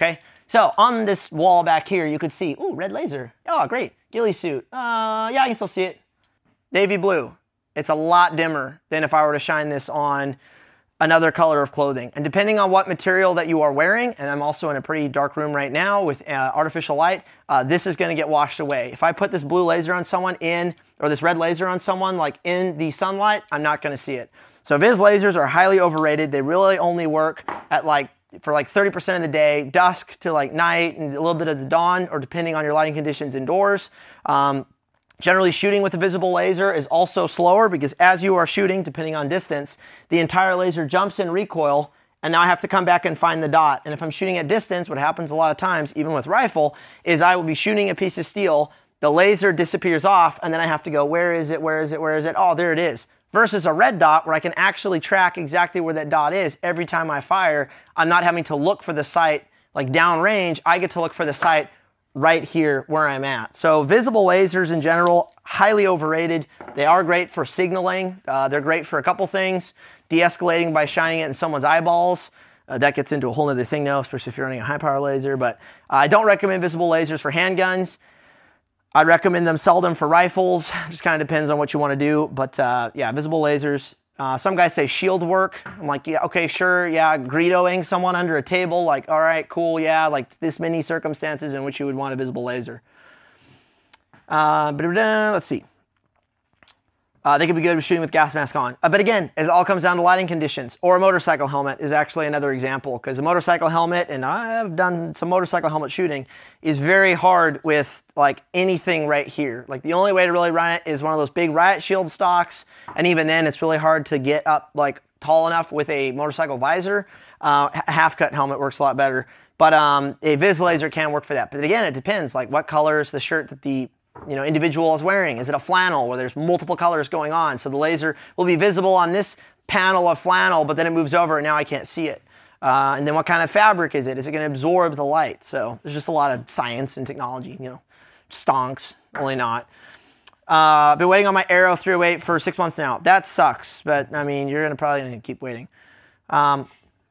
So on this wall back here, you could see, ooh, red laser. Oh, great. Ghillie suit. Uh, yeah, I can still see it. Navy blue. It's a lot dimmer than if I were to shine this on another color of clothing. And depending on what material that you are wearing, and I'm also in a pretty dark room right now with uh, artificial light, uh, this is gonna get washed away. If I put this blue laser on someone in, or this red laser on someone like in the sunlight, I'm not gonna see it. So Viz lasers are highly overrated. They really only work at like, for like thirty percent of the day, dusk to like night and a little bit of the dawn, or depending on your lighting conditions indoors. Um, Generally, shooting with a visible laser is also slower because as you are shooting, depending on distance, the entire laser jumps in recoil, and now I have to come back and find the dot. And if I'm shooting at distance, what happens a lot of times, even with rifle, is I will be shooting a piece of steel, the laser disappears off, and then I have to go, where is it, where is it, where is it? Oh, there it is. Versus a red dot where I can actually track exactly where that dot is every time I fire. I'm not having to look for the sight like downrange. I get to look for the sight right here where I'm at. So visible lasers in general, highly overrated. They are great for signaling. Uh, they're great for a couple things. De-escalating by shining it in someone's eyeballs. Uh, that gets into a whole other thing now, especially if you're running a high power laser. But uh, I don't recommend visible lasers for handguns. I recommend them seldom for rifles. Just kind of depends on what you want to do. But uh, yeah, visible lasers. Uh, some guys say shield work. I'm like, yeah, okay, sure, yeah, Greedoing someone under a table, like, all right, cool, yeah, like this many circumstances in which you would want a visible laser. Uh, let's see. Uh, they could be good with shooting with gas mask on. Uh, but again, it all comes down to lighting conditions. Or a motorcycle helmet is actually another example, because a motorcycle helmet, and I've done some motorcycle helmet shooting, is very hard with like anything right here. Like the only way to really run it is one of those big riot shield stocks, and even then it's really hard to get up like tall enough with a motorcycle visor. Uh, half cut helmet works a lot better, but um, a Viz laser can work for that. But again, it depends, like what color is the shirt that the you know, individual is wearing. Is it a flannel where there's multiple colors going on? So the laser will be visible on this panel of flannel, but then it moves over and now I can't see it. Uh, and then what kind of fabric is it? Is it going to absorb the light? So there's just a lot of science and technology, you know, stonks, only not. Uh, I've been waiting on my Aero three oh eight for six months now. That sucks, but I mean, you're going to probably gonna keep waiting. Um,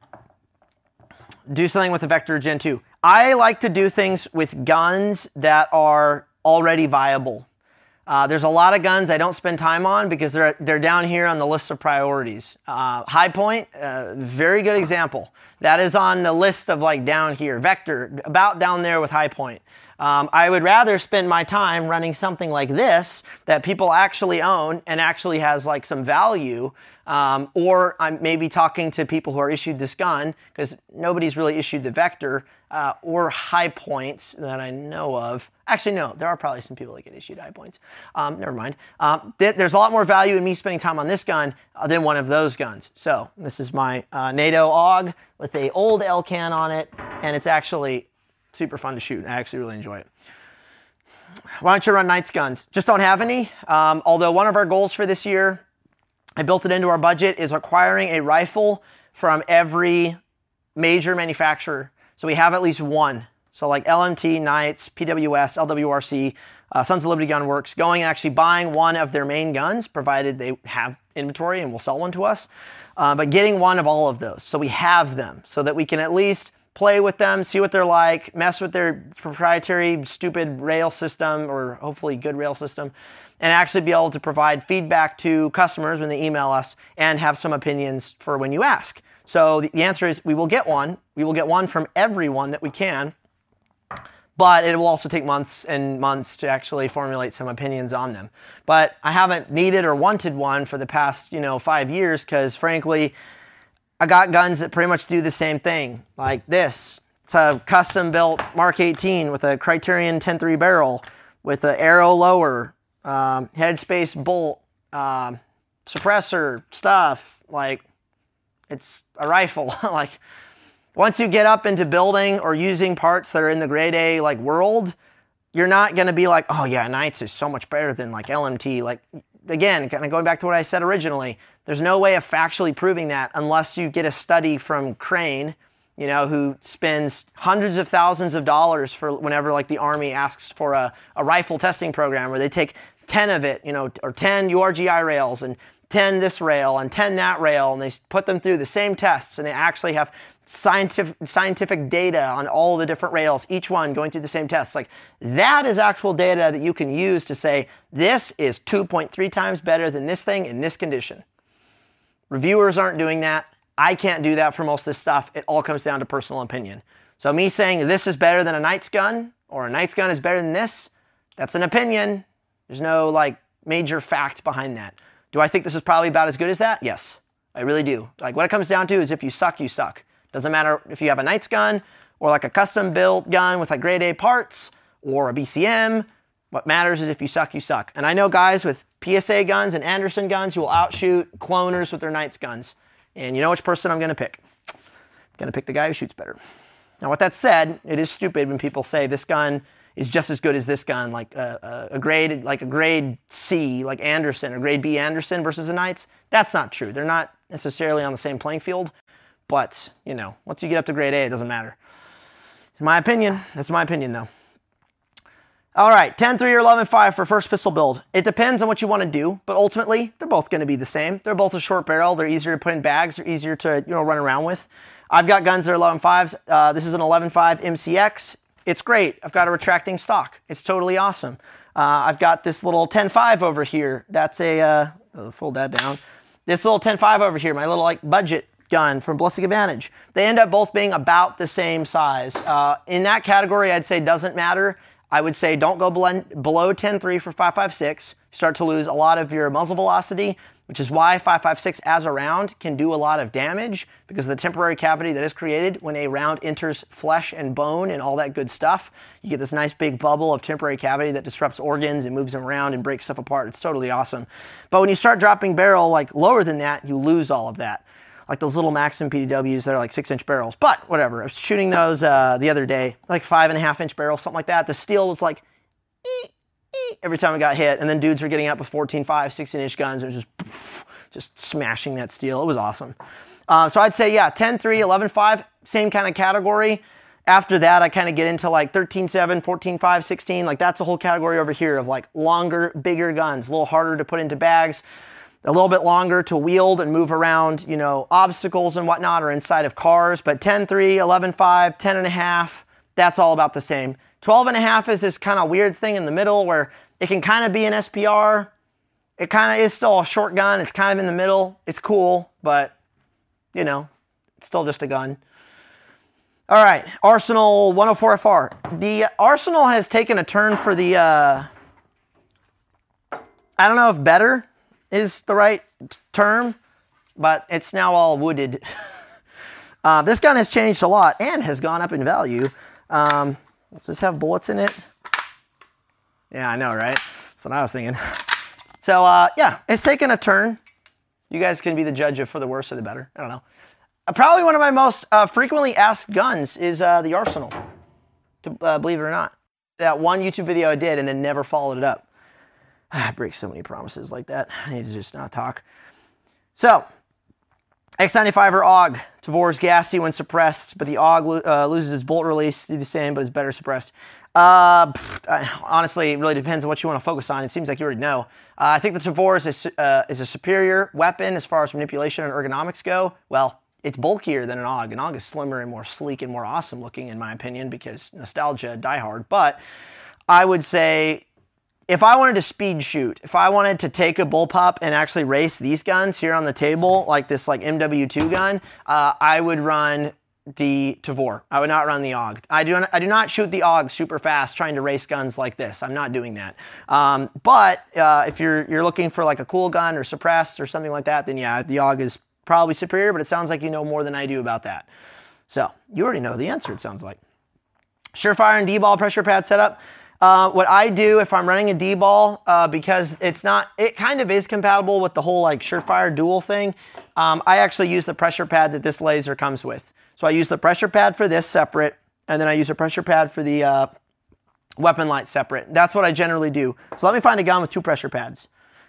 do something with the Vector Gen two. I like to do things with guns that are already viable. Uh, there's a lot of guns I don't spend time on because they're they're down here on the list of priorities. Uh, High Point, uh, very good example. That is on the list of like down here. Vector, about down there with High Point. Um, I would rather spend my time running something like this that people actually own and actually has like some value. Um, or I'm maybe talking to people who are issued this gun, because nobody's really issued the Vector uh, or High Points that I know of. Actually, no, there are probably some people that get issued High Points. Um, never mind. Um, th there's a lot more value in me spending time on this gun uh, than one of those guns. So this is my uh, NATO A U G with a old L can on it, and it's actually super fun to shoot. I actually really enjoy it. Why don't you run Knight's guns? Just don't have any. Um, although one of our goals for this year, I built it into our budget, is acquiring a rifle from every major manufacturer. So we have at least one. So like L M T, Knights, P W S, L W R C, uh, Sons of Liberty Gun Works, going and actually buying one of their main guns, provided they have inventory and will sell one to us. Uh, but getting one of all of those, so we have them, so that we can at least play with them, see what they're like, mess with their proprietary stupid rail system, or hopefully good rail system, and actually be able to provide feedback to customers when they email us and have some opinions for when you ask. So the answer is we will get one. We will get one from everyone that we can, but it will also take months and months to actually formulate some opinions on them. But I haven't needed or wanted one for the past, you know, five years because frankly, I got guns that pretty much do the same thing, like this. It's a custom-built Mark eighteen with a Criterion ten three barrel, with an Aero lower, um, headspace bolt, um, suppressor, stuff. Like, it's a rifle. Like, once you get up into building or using parts that are in the grade A like world, you're not going to be like, oh yeah, Knights is so much better than like L M T. Like, again, kind of going back to what I said originally, there's no way of factually proving that unless you get a study from Crane, you know, who spends hundreds of thousands of dollars for whenever like the Army asks for a, a rifle testing program where they take ten of it, you know, or ten U R G I rails and ten this rail and ten that rail, and they put them through the same tests, and they actually have scientific scientific data on all the different rails, each one going through the same tests. Like, that is actual data that you can use to say, this is two point three times better than this thing in this condition. Reviewers aren't doing that. I can't do that for most of this stuff. It all comes down to personal opinion. So me saying this is better than a Knight's gun, or a Knight's gun is better than this, that's an opinion. There's no like major fact behind that. Do I think this is probably about as good as that? Yes, I really do. Like, what it comes down to is if you suck, you suck. Doesn't matter if you have a Knight's gun or like a custom built gun with like grade A parts or a B C M. What matters is if you suck, you suck. And I know guys with P S A guns and Anderson guns who will outshoot cloners with their Knight's guns. And you know which person I'm going to pick. I'm going to pick the guy who shoots better. Now, with that said, it is stupid when people say this gun is just as good as this gun, like a, a, a grade like a grade C, like Anderson, or grade B Anderson versus a Knight's. That's not true. They're not necessarily on the same playing field. But, you know, once you get up to grade A, it doesn't matter. In my opinion, that's my opinion, though. All right, ten three or eleven five for first pistol build. It depends on what you want to do, but ultimately, they're both going to be the same. They're both a short barrel. They're easier to put in bags. They're easier to, you know, run around with. I've got guns that are eleven fives. Uh, this is an eleven five M C X. It's great. I've got a retracting stock. It's totally awesome. Uh, I've got this little ten five over here. That's a, uh, I'll fold that down. This little ten five over here, my little like budget gun from Ballistic Advantage. They end up both being about the same size. Uh, in that category, I'd say doesn't matter. I would say don't go below ten three for five five six. You start to lose a lot of your muzzle velocity, which is why five five six as a round can do a lot of damage because of the temporary cavity that is created when a round enters flesh and bone and all that good stuff. You get this nice big bubble of temporary cavity that disrupts organs and moves them around and breaks stuff apart. It's totally awesome. But when you start dropping barrel like lower than that, you lose all of that. Like those little Maxim P D Ws that are like six inch barrels. But whatever, I was shooting those uh, the other day, like five and a half inch barrels, something like that. The steel was like, ee, ee, every time it got hit. And then dudes were getting up with fourteen five, sixteen inch guns and just, poof, just smashing that steel. It was awesome. Uh, so I'd say, yeah, ten three, eleven five, same kind of category. After that, I kind of get into like thirteen seven, fourteen five, sixteen. Like that's a whole category over here of like longer, bigger guns, a little harder to put into bags, a little bit longer to wield and move around, you know, obstacles and whatnot, or inside of cars. But ten three, eleven five, ten and a half, that's all about the same. twelve and a half is this kind of weird thing in the middle where it can kind of be an S P R. It kind of is still a short gun. It's kind of in the middle. It's cool, but, you know, it's still just a gun. All right, Arsenal one oh four F R. The Arsenal has taken a turn for the, uh, I don't know if better is the right term, but it's now all wooded. uh, this gun has changed a lot and has gone up in value. Um, does this have bullets in it? Yeah, I know, right? That's what I was thinking. So, uh, yeah, it's taken a turn. You guys can be the judge of for the worse or the better. I don't know. Uh, probably one of my most uh, frequently asked guns is uh, the Arsenal, to, uh, believe it or not. That one YouTube video I did and then never followed it up. I break so many promises like that. I need to just not talk. So, X ninety-five or A U G. Tavor is gassy when suppressed, but the A U G uh, loses its bolt release. Do the same, but is better suppressed. Uh, pff, honestly, it really depends on what you want to focus on. It seems like you already know. Uh, I think the Tavor is a, uh, is a superior weapon as far as manipulation and ergonomics go. Well, it's bulkier than an A U G. An A U G is slimmer and more sleek and more awesome looking, in my opinion, because nostalgia, die hard. But I would say, if I wanted to speed shoot, if I wanted to take a bullpup and actually race these guns here on the table, like this like M W two gun, uh, I would run the Tavor. I would not run the A U G. I do not, I do not shoot the A U G super fast trying to race guns like this. I'm not doing that. Um, but uh, if you're you're looking for like a cool gun or suppressed or something like that, then yeah, the A U G is probably superior, but it sounds like you know more than I do about that. So you already know the answer, it sounds like. Surefire and D-ball pressure pad setup. Uh, what I do if I'm running a D-ball, uh, because it's not, it kind of is compatible with the whole like Surefire dual thing, um, I actually use the pressure pad that this laser comes with. So I use the pressure pad for this separate, and then I use a pressure pad for the uh, weapon light separate. That's what I generally do. So let me find a gun with two pressure pads.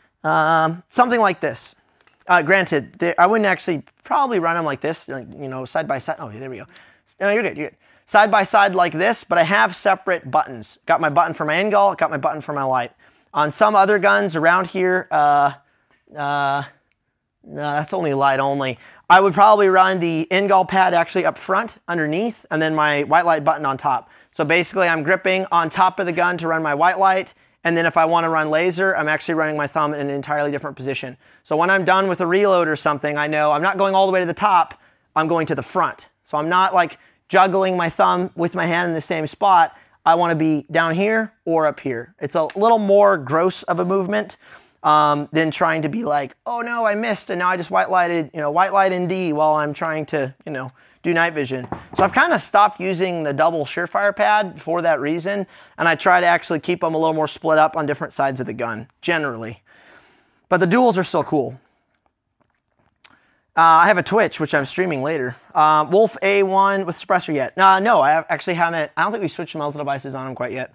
Um, something like this. Uh, granted, they, I wouldn't actually probably run them like this, like, you know, side by side. Oh, there we go. No, you're good, you're good. Side by side like this, but I have separate buttons. Got my button for my end goal, got my button for my light. On some other guns around here, uh, uh, No, that's only light only. I would probably run the Ingall pad actually up front, underneath, and then my white light button on top. So basically I'm gripping on top of the gun to run my white light, and then if I want to run laser, I'm actually running my thumb in an entirely different position. So when I'm done with a reload or something, I know I'm not going all the way to the top, I'm going to the front. So I'm not like juggling my thumb with my hand in the same spot. I want to be down here or up here. It's a little more gross of a movement um, than trying to be like, oh no, I missed, and now I just white lighted, you know, white light in D while I'm trying to, you know, do night vision. So I've kind of stopped using the double Surefire pad for that reason, and I try to actually keep them a little more split up on different sides of the gun, generally. But the duals are still cool. Uh, I have a Twitch, which I'm streaming later. Uh, Wolf A one with suppressor yet? Uh, no, I have, actually haven't. I don't think we switched muzzle devices on them quite yet.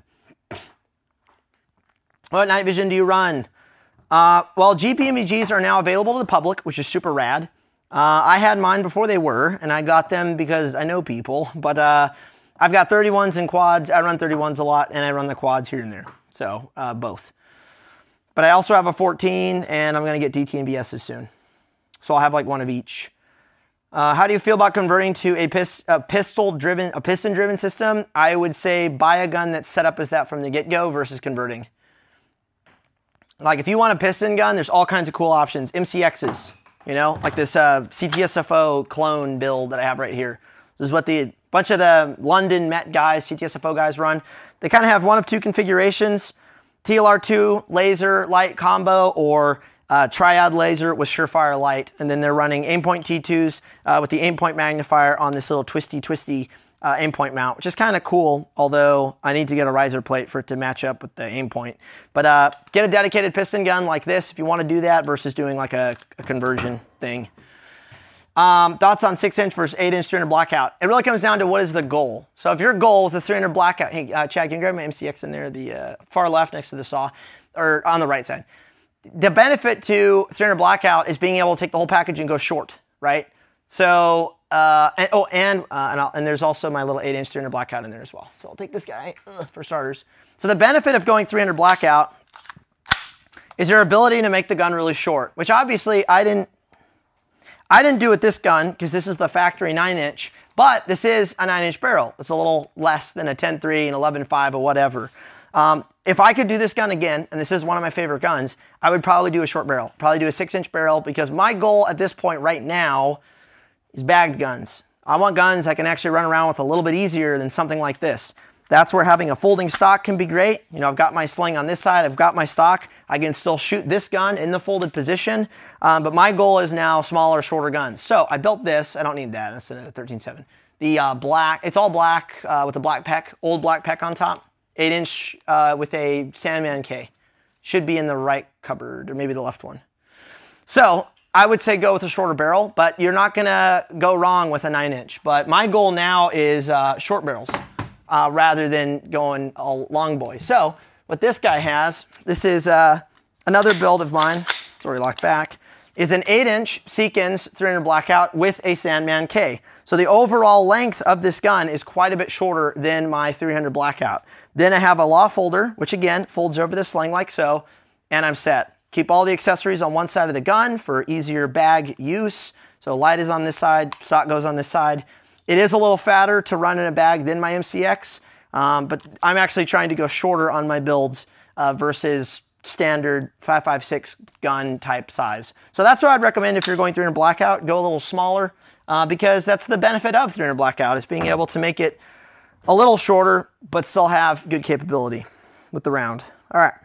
What night vision do you run? Uh, well, G P M E Gs are now available to the public, which is super rad. Uh, I had mine before they were, and I got them because I know people. But uh, I've got thirty-ones and quads. I run thirty-ones a lot, and I run the quads here and there. So uh, both. But I also have a fourteen, and I'm going to get D T and B Ss soon. So I'll have like one of each. Uh, how do you feel about converting to a, pis a pistol-driven, a piston-driven system? I would say buy a gun that's set up as that from the get-go versus converting. Like if you want a piston gun, there's all kinds of cool options. M C Xs, you know, like this uh, C T S F O clone build that I have right here. This is what the bunch of the London Met guys, C T S F O guys run. They kind of have one of two configurations, T L R two laser light combo or uh, triad laser with Surefire light. And then they're running Aimpoint T twos uh, with the Aimpoint magnifier on this little twisty, twisty uh, Aimpoint mount, which is kind of cool, although I need to get a riser plate for it to match up with the Aimpoint. But uh, get a dedicated piston gun like this if you want to do that versus doing like a, a conversion thing. Um, thoughts on six inch versus eight inch three hundred blackout? It really comes down to what is the goal. So if your goal with a three hundred blackout, hey, uh, Chad, can you grab my M C X in there, the uh, far left next to the saw, or on the right side. The benefit to three hundred blackout is being able to take the whole package and go short, right? So, uh, and, oh, and uh, and, I'll, and there's also my little eight inch three hundred blackout in there as well. So I'll take this guy ugh, for starters. So the benefit of going three hundred blackout is your ability to make the gun really short, which obviously I didn't, I didn't do with this gun because this is the factory nine inch, but this is a nine inch barrel. It's a little less than a ten three and eleven five or whatever. Um, if I could do this gun again, and this is one of my favorite guns, I would probably do a short barrel, probably do a six inch barrel, because my goal at this point right now is bagged guns. I want guns I can actually run around with a little bit easier than something like this. That's where having a folding stock can be great. You know, I've got my sling on this side, I've got my stock. I can still shoot this gun in the folded position, um, but my goal is now smaller, shorter guns. So I built this. I don't need that. It's a thirteen seven. The uh, black, it's all black uh, with a black peck, old black peck on top. eight inch uh, with a Sandman K. Should be in the right cupboard, or maybe the left one. So I would say go with a shorter barrel, but you're not gonna go wrong with a nine inch. But my goal now is uh, short barrels uh, rather than going all long boy. So what this guy has, this is uh, another build of mine, it's already locked back, is an eight inch Seekins three hundred blackout with a Sandman K. So the overall length of this gun is quite a bit shorter than my three hundred blackout. Then I have a law folder, which again folds over the sling like so, and I'm set. Keep all the accessories on one side of the gun for easier bag use. So light is on this side, stock goes on this side. It is a little fatter to run in a bag than my M C X, um, but I'm actually trying to go shorter on my builds uh, versus standard five five six gun type size. So that's what I'd recommend if you're going three hundred blackout, go a little smaller, uh, because that's the benefit of three hundred blackout, is being able to make it a little shorter, but still have good capability with the round. All right.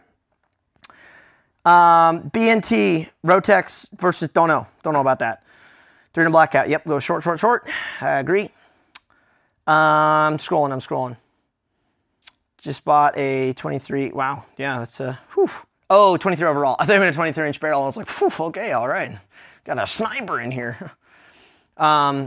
Um, B N T, Rotex versus, don't know. Don't know about that. three hundred blackout. Yep, go short, short, short. I agree. Um, scrolling, I'm scrolling. Just bought a twenty-three. Wow. Yeah, that's a, whew. Oh, twenty-three overall. I thought I meant a twenty-three inch barrel. I was like, whew, okay, all right. Got a sniper in here. Um,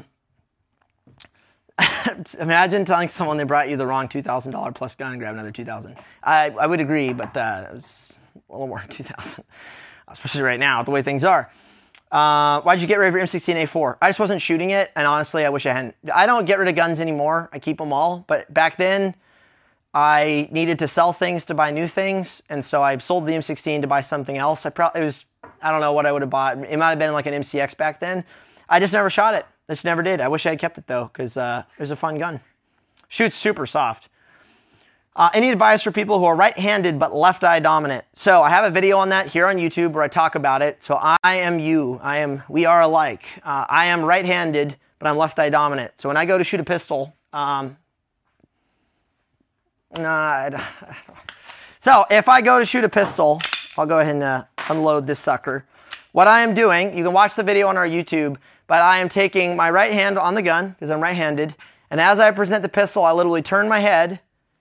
imagine telling someone they brought you the wrong two thousand dollar plus gun and grab another two thousand. I, I would agree, but uh, it was a little more than two thousand, especially right now, the way things are. Uh, why'd you get rid of your M sixteen A four? I just wasn't shooting it, and honestly, I wish I hadn't. I don't get rid of guns anymore. I keep them all, but back then, I needed to sell things to buy new things, and so I sold the M sixteen to buy something else. I probably it was I don't know what I would have bought. It might have been like an M C X back then. I just never shot it. I just never did. I wish I had kept it though, because uh, it was a fun gun. Shoots super soft. Uh, any advice for people who are right-handed but left-eye dominant? So I have a video on that here on YouTube where I talk about it. So I am you. I am. We are alike. Uh, I am right-handed, but I'm left-eye dominant. So when I go to shoot a pistol, um, nah. So if I go to shoot a pistol, I'll go ahead and uh, unload this sucker. What I am doing, you can watch the video on our YouTube, but I am taking my right hand on the gun because I'm right-handed, and as I present the pistol, I literally turn my head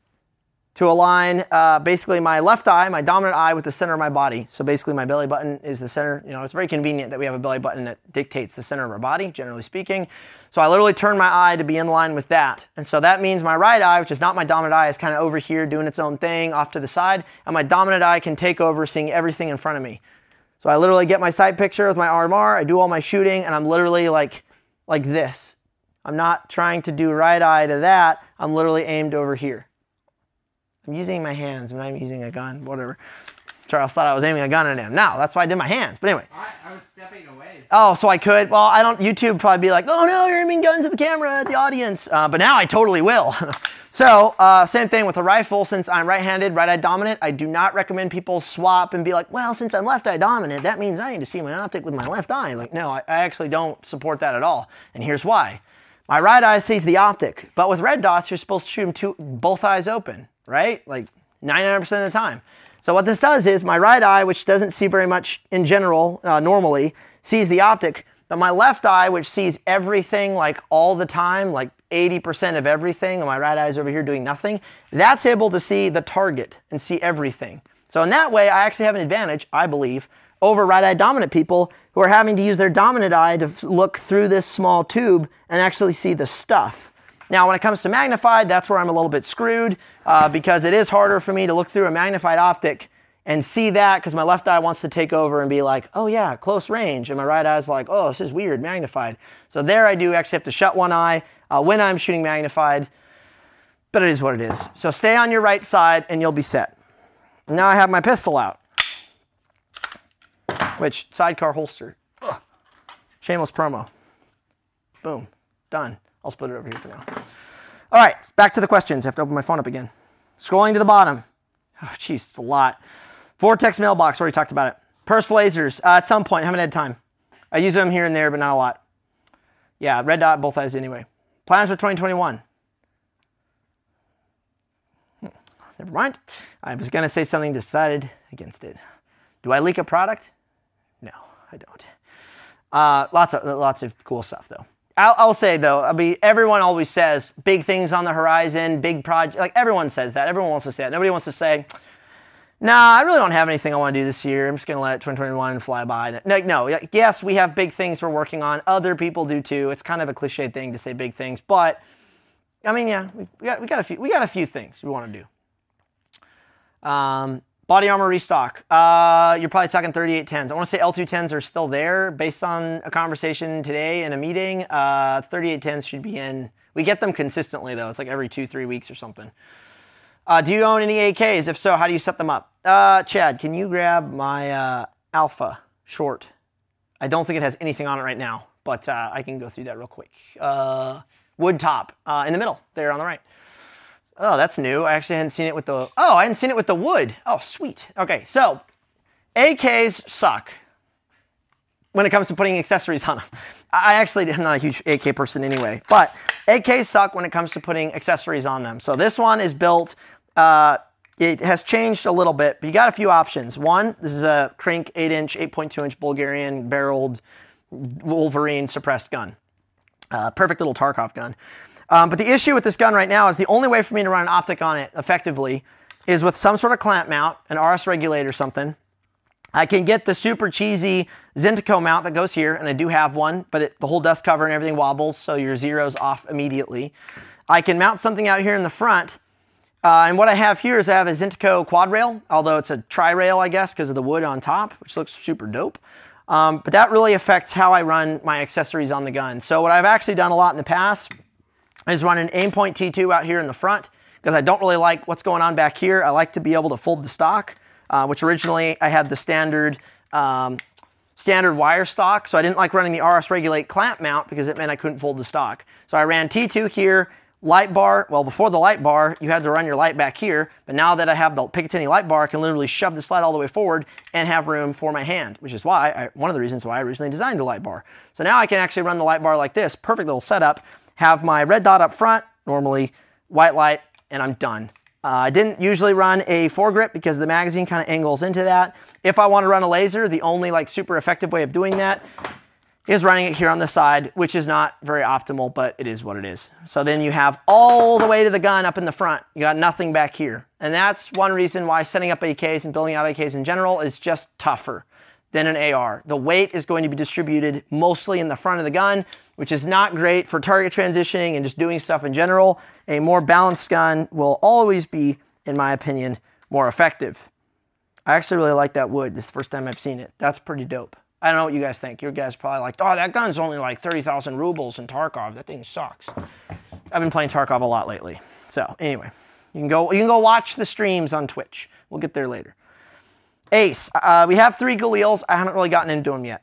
to align uh, basically my left eye, my dominant eye, with the center of my body. So basically my belly button is the center. You know, it's very convenient that we have a belly button that dictates the center of our body, generally speaking. So I literally turn my eye to be in line with that. And so that means my right eye, which is not my dominant eye, is kind of over here doing its own thing off to the side. And my dominant eye can take over seeing everything in front of me. So I literally get my sight picture with my R M R, I do all my shooting, and I'm literally like, like this. I'm not trying to do right eye to that. I'm literally aimed over here. I'm using my hands when I'm using a gun, whatever. Charles thought I was aiming a gun at him. No, that's why I did my hands. But anyway. I, I was stepping away. So. Oh, so I could? Well, I don't, YouTube probably be like, oh no, you're aiming guns at the camera, at the audience. Uh, but now I totally will. So, uh, same thing with a rifle. Since I'm right-handed, right-eye dominant, I do not recommend people swap and be like, well, since I'm left-eye dominant, that means I need to see my optic with my left eye. Like, no, I, I actually don't support that at all. And here's why. My right eye sees the optic, but with red dots, you're supposed to shoot them two, both eyes open, right? Like ninety-nine percent of the time. So what this does is my right eye, which doesn't see very much in general, uh, normally, sees the optic, but my left eye, which sees everything like all the time, like eighty percent of everything, and my right eye is over here doing nothing, that's able to see the target and see everything. So in that way, I actually have an advantage, I believe, over right-eye dominant people who are having to use their dominant eye to look through this small tube and actually see the stuff. Now, when it comes to magnified, that's where I'm a little bit screwed uh, because it is harder for me to look through a magnified optic and see that because my left eye wants to take over and be like, oh yeah, close range, and my right eye's like, oh, this is weird, magnified. So there I do actually have to shut one eye uh, when I'm shooting magnified, but it is what it is. So stay on your right side and you'll be set. Now I have my pistol out. Which, sidecar holster. Ugh. Shameless promo. Boom. Done. I'll split it over here for now. All right, back to the questions. I have to open my phone up again. Scrolling to the bottom. Oh, jeez, it's a lot. Vortex mailbox, already talked about it. Purse lasers, uh, at some point, haven't had time. I use them here and there, but not a lot. Yeah, red dot, both eyes anyway. Plans for twenty twenty-one. Hmm. Never mind. I was going to say something, decided against it. Do I leak a product? No, I don't. Uh, lots of lots of cool stuff though. I'll, I'll say though, I mean, everyone always says big things on the horizon, big project. Like everyone says that. Everyone wants to say that. Nobody wants to say, "Nah, I really don't have anything I want to do this year. I'm just gonna let twenty twenty-one fly by." No, no. Yes, we have big things we're working on. Other people do too. It's kind of a cliche thing to say big things, but I mean, yeah, we, we got we got a few we got a few things we want to do. Um. Body armor restock. Uh, you're probably talking thirty-eight tens. I want to say L two tens are still there based on a conversation today in a meeting. Uh, thirty-eight tens should be in. We get them consistently though. It's like every two, three weeks or something. Uh, do you own any A Ks? If so, how do you set them up? Uh, Chad, can you grab my uh, Alpha short? I don't think it has anything on it right now, but uh, I can go through that real quick. Uh, wood top uh, in the middle there on the right. Oh, that's new. I actually hadn't seen it with the... Oh, I hadn't seen it with the wood. Oh, sweet. Okay, so A Ks suck when it comes to putting accessories on them. I actually am not a huge A K person anyway, but A Ks suck when it comes to putting accessories on them. So this one is built... Uh, it has changed a little bit, but you got a few options. One, this is a Krink eight inch, eight point two inch Bulgarian barreled Wolverine suppressed gun. Uh, perfect little Tarkov gun. Um, but the issue with this gun right now is the only way for me to run an optic on it effectively is with some sort of clamp mount, an R S regulator or something. I can get the super cheesy Zintico mount that goes here, and I do have one, but it, the whole dust cover and everything wobbles, so your zero's off immediately. I can mount something out here in the front, uh, and what I have here is I have a Zintico quad rail, although it's a tri-rail, I guess, because of the wood on top, which looks super dope. Um, but that really affects how I run my accessories on the gun. So what I've actually done a lot in the past is run an Aimpoint T two out here in the front because I don't really like what's going on back here. I like to be able to fold the stock, uh, which originally I had the standard um, standard wire stock, so I didn't like running the R S Regulate clamp mount because it meant I couldn't fold the stock. So I ran T two here, light bar. Well, before the light bar, you had to run your light back here, but now that I have the Picatinny light bar, I can literally shove the slide all the way forward and have room for my hand, which is why, I, one of the reasons why I originally designed the light bar. So now I can actually run the light bar like this, perfect little setup, have my red dot up front, normally white light, and I'm done. Uh, I didn't usually run a foregrip because the magazine kind of angles into that. If I want to run a laser, the only like super effective way of doing that is running it here on the side, which is not very optimal, but it is what it is. So then you have all the way to the gun up in the front. You got nothing back here. And that's one reason why setting up A Ks and building out A Ks in general is just tougher than an A R. The weight is going to be distributed mostly in the front of the gun, which is not great for target transitioning and just doing stuff in general. A more balanced gun will always be, in my opinion, more effective. I actually really like that wood. This is the first time I've seen it. That's pretty dope. I don't know what you guys think. You guys probably like, oh, that gun's only like thirty thousand rubles in Tarkov. That thing sucks. I've been playing Tarkov a lot lately. So anyway, you can go, you can go watch the streams on Twitch. We'll get there later. Ace. Uh, we have three Galils. I haven't really gotten into them yet.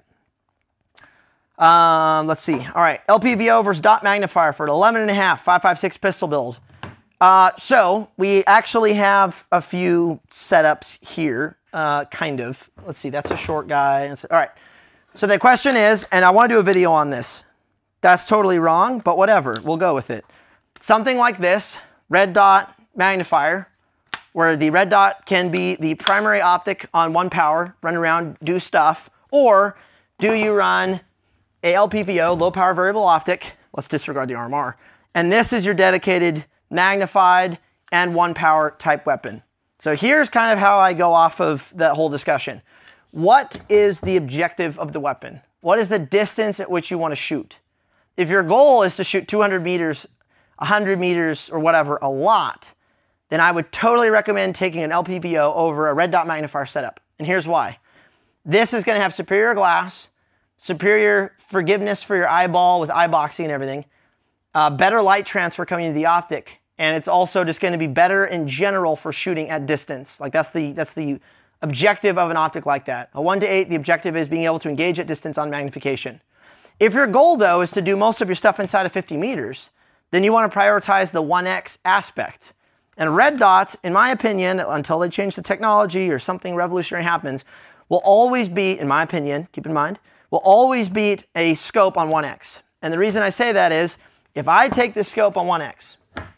Um, let's see. All right. L P V O versus dot magnifier for an eleven and a half, five five six pistol build. Uh, so we actually have a few setups here, uh, kind of. Let's see. That's a short guy. All right. So the question is, and I want to do a video on this. That's totally wrong, but whatever. We'll go with it. Something like this, red dot magnifier, where the red dot can be the primary optic on one power, run around, do stuff, or do you run a L P V O, low power variable optic, let's disregard the R M R, and this is your dedicated magnified and one power type weapon. So here's kind of how I go off of that whole discussion. What is the objective of the weapon? What is the distance at which you want to shoot? If your goal is to shoot two hundred meters, one hundred meters, or whatever, a lot, then I would totally recommend taking an L P V O over a red dot magnifier setup. And here's why. This is going to have superior glass, superior forgiveness for your eyeball with eye boxing and everything, uh, better light transfer coming into the optic, and it's also just going to be better in general for shooting at distance. Like that's the that's the objective of an optic like that. A one to eight, the objective is being able to engage at distance on magnification. If your goal though is to do most of your stuff inside of fifty meters, then you want to prioritize the one X aspect. And red dots, in my opinion, until they change the technology or something revolutionary happens, will always beat, in my opinion, keep in mind, will always beat a scope on one X. And the reason I say that is, if I take this scope on one X,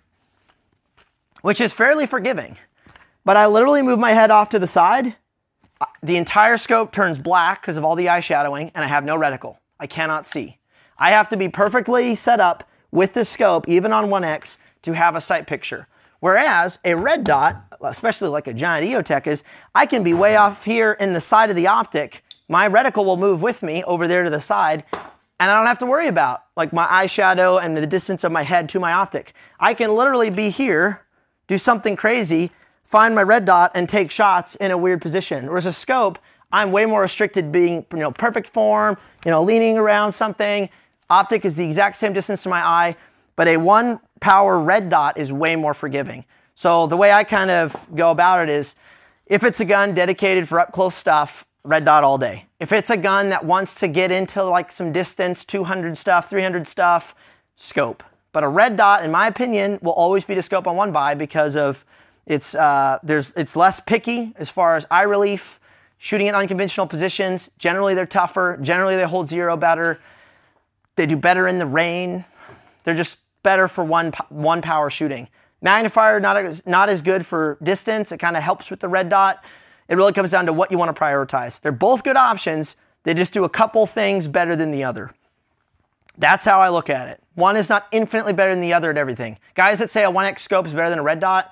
which is fairly forgiving, but I literally move my head off to the side, the entire scope turns black because of all the eye shadowing, and I have no reticle. I cannot see. I have to be perfectly set up with the scope, even on one X, to have a sight picture. Whereas a red dot, especially like a giant E O Tech is, I can be way off here in the side of the optic. My reticle will move with me over there to the side, and I don't have to worry about like my eye shadow and the distance of my head to my optic. I can literally be here, do something crazy, find my red dot, and take shots in a weird position. Whereas a scope, I'm way more restricted, being, you know, perfect form, you know, leaning around something. Optic is the exact same distance to my eye, but a one power red dot is way more forgiving. So the way I kind of go about it is, if it's a gun dedicated for up close stuff, red dot all day. If it's a gun that wants to get into like some distance, two hundred stuff, three hundred stuff, scope. But a red dot, in my opinion, will always be the scope on one buy because of it's uh, there's it's less picky as far as eye relief, shooting in unconventional positions. Generally, they're tougher. Generally, they hold zero better. They do better in the rain. They're just better for one one power shooting. Magnifier, not as, not as good for distance. It kind of helps with the red dot. It really comes down to what you want to prioritize. They're both good options. They just do a couple things better than the other. That's how I look at it. One is not infinitely better than the other at everything. Guys that say a one X scope is better than a red dot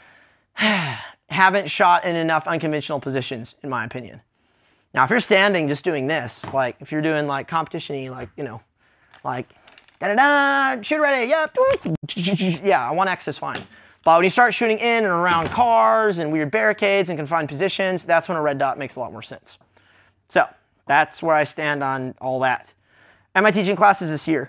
haven't shot in enough unconventional positions, in my opinion. Now, if you're standing just doing this, like if you're doing like competition-y, like, you know, like da-da-da, shoot ready, yeah, yeah, a one X is fine. But when you start shooting in and around cars and weird barricades and confined positions, that's when a red dot makes a lot more sense. So that's where I stand on all that. Am I teaching classes this year?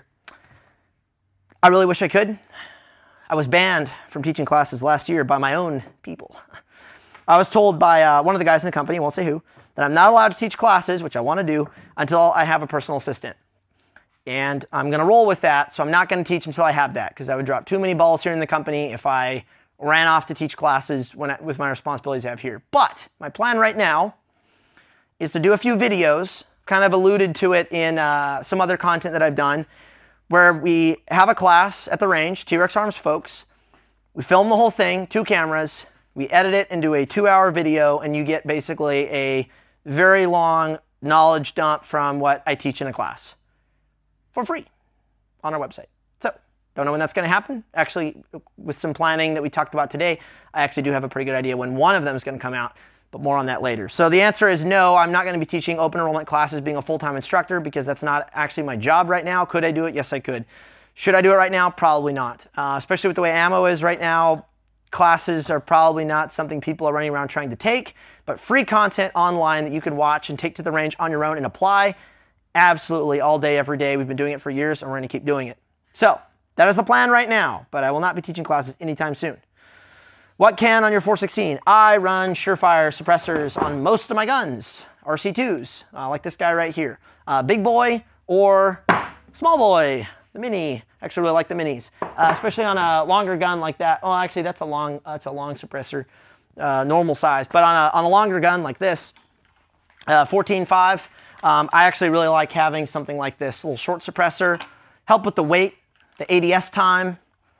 I really wish I could. I was banned from teaching classes last year by my own people. I was told by uh, one of the guys in the company, I won't say who, that I'm not allowed to teach classes, which I want to do, until I have a personal assistant. And I'm going to roll with that, so I'm not going to teach until I have that, because I would drop too many balls here in the company if I ran off to teach classes when I, with my responsibilities I have here. But my plan right now is to do a few videos, kind of alluded to it in uh, some other content that I've done, where we have a class at the range, T-Rex Arms folks. We film the whole thing, two cameras. We edit it into a two-hour video, and you get basically a very long knowledge dump from what I teach in a class for free on our website. So, don't know when that's going to happen. Actually, with some planning that we talked about today, I actually do have a pretty good idea when one of them is going to come out, but more on that later. So the answer is no, I'm not going to be teaching open enrollment classes being a full-time instructor, because that's not actually my job right now. Could I do it? Yes, I could. Should I do it right now? Probably not. Uh, especially with the way ammo is right now, classes are probably not something people are running around trying to take, but free content online that you can watch and take to the range on your own and apply, absolutely, all day, every day. We've been doing it for years, and we're going to keep doing it. So that is the plan right now, but I will not be teaching classes anytime soon. What can on your four sixteen? I run Surefire suppressors on most of my guns, R C twos, uh, like this guy right here. Uh, big boy or small boy, the mini. Actually really like the minis, uh, especially on a longer gun like that. Oh, actually that's a long, that's a long suppressor, uh, normal size. But on a, on a longer gun like this, uh, fourteen five, um, I actually really like having something like this, a little short suppressor, help with the weight, the A D S time.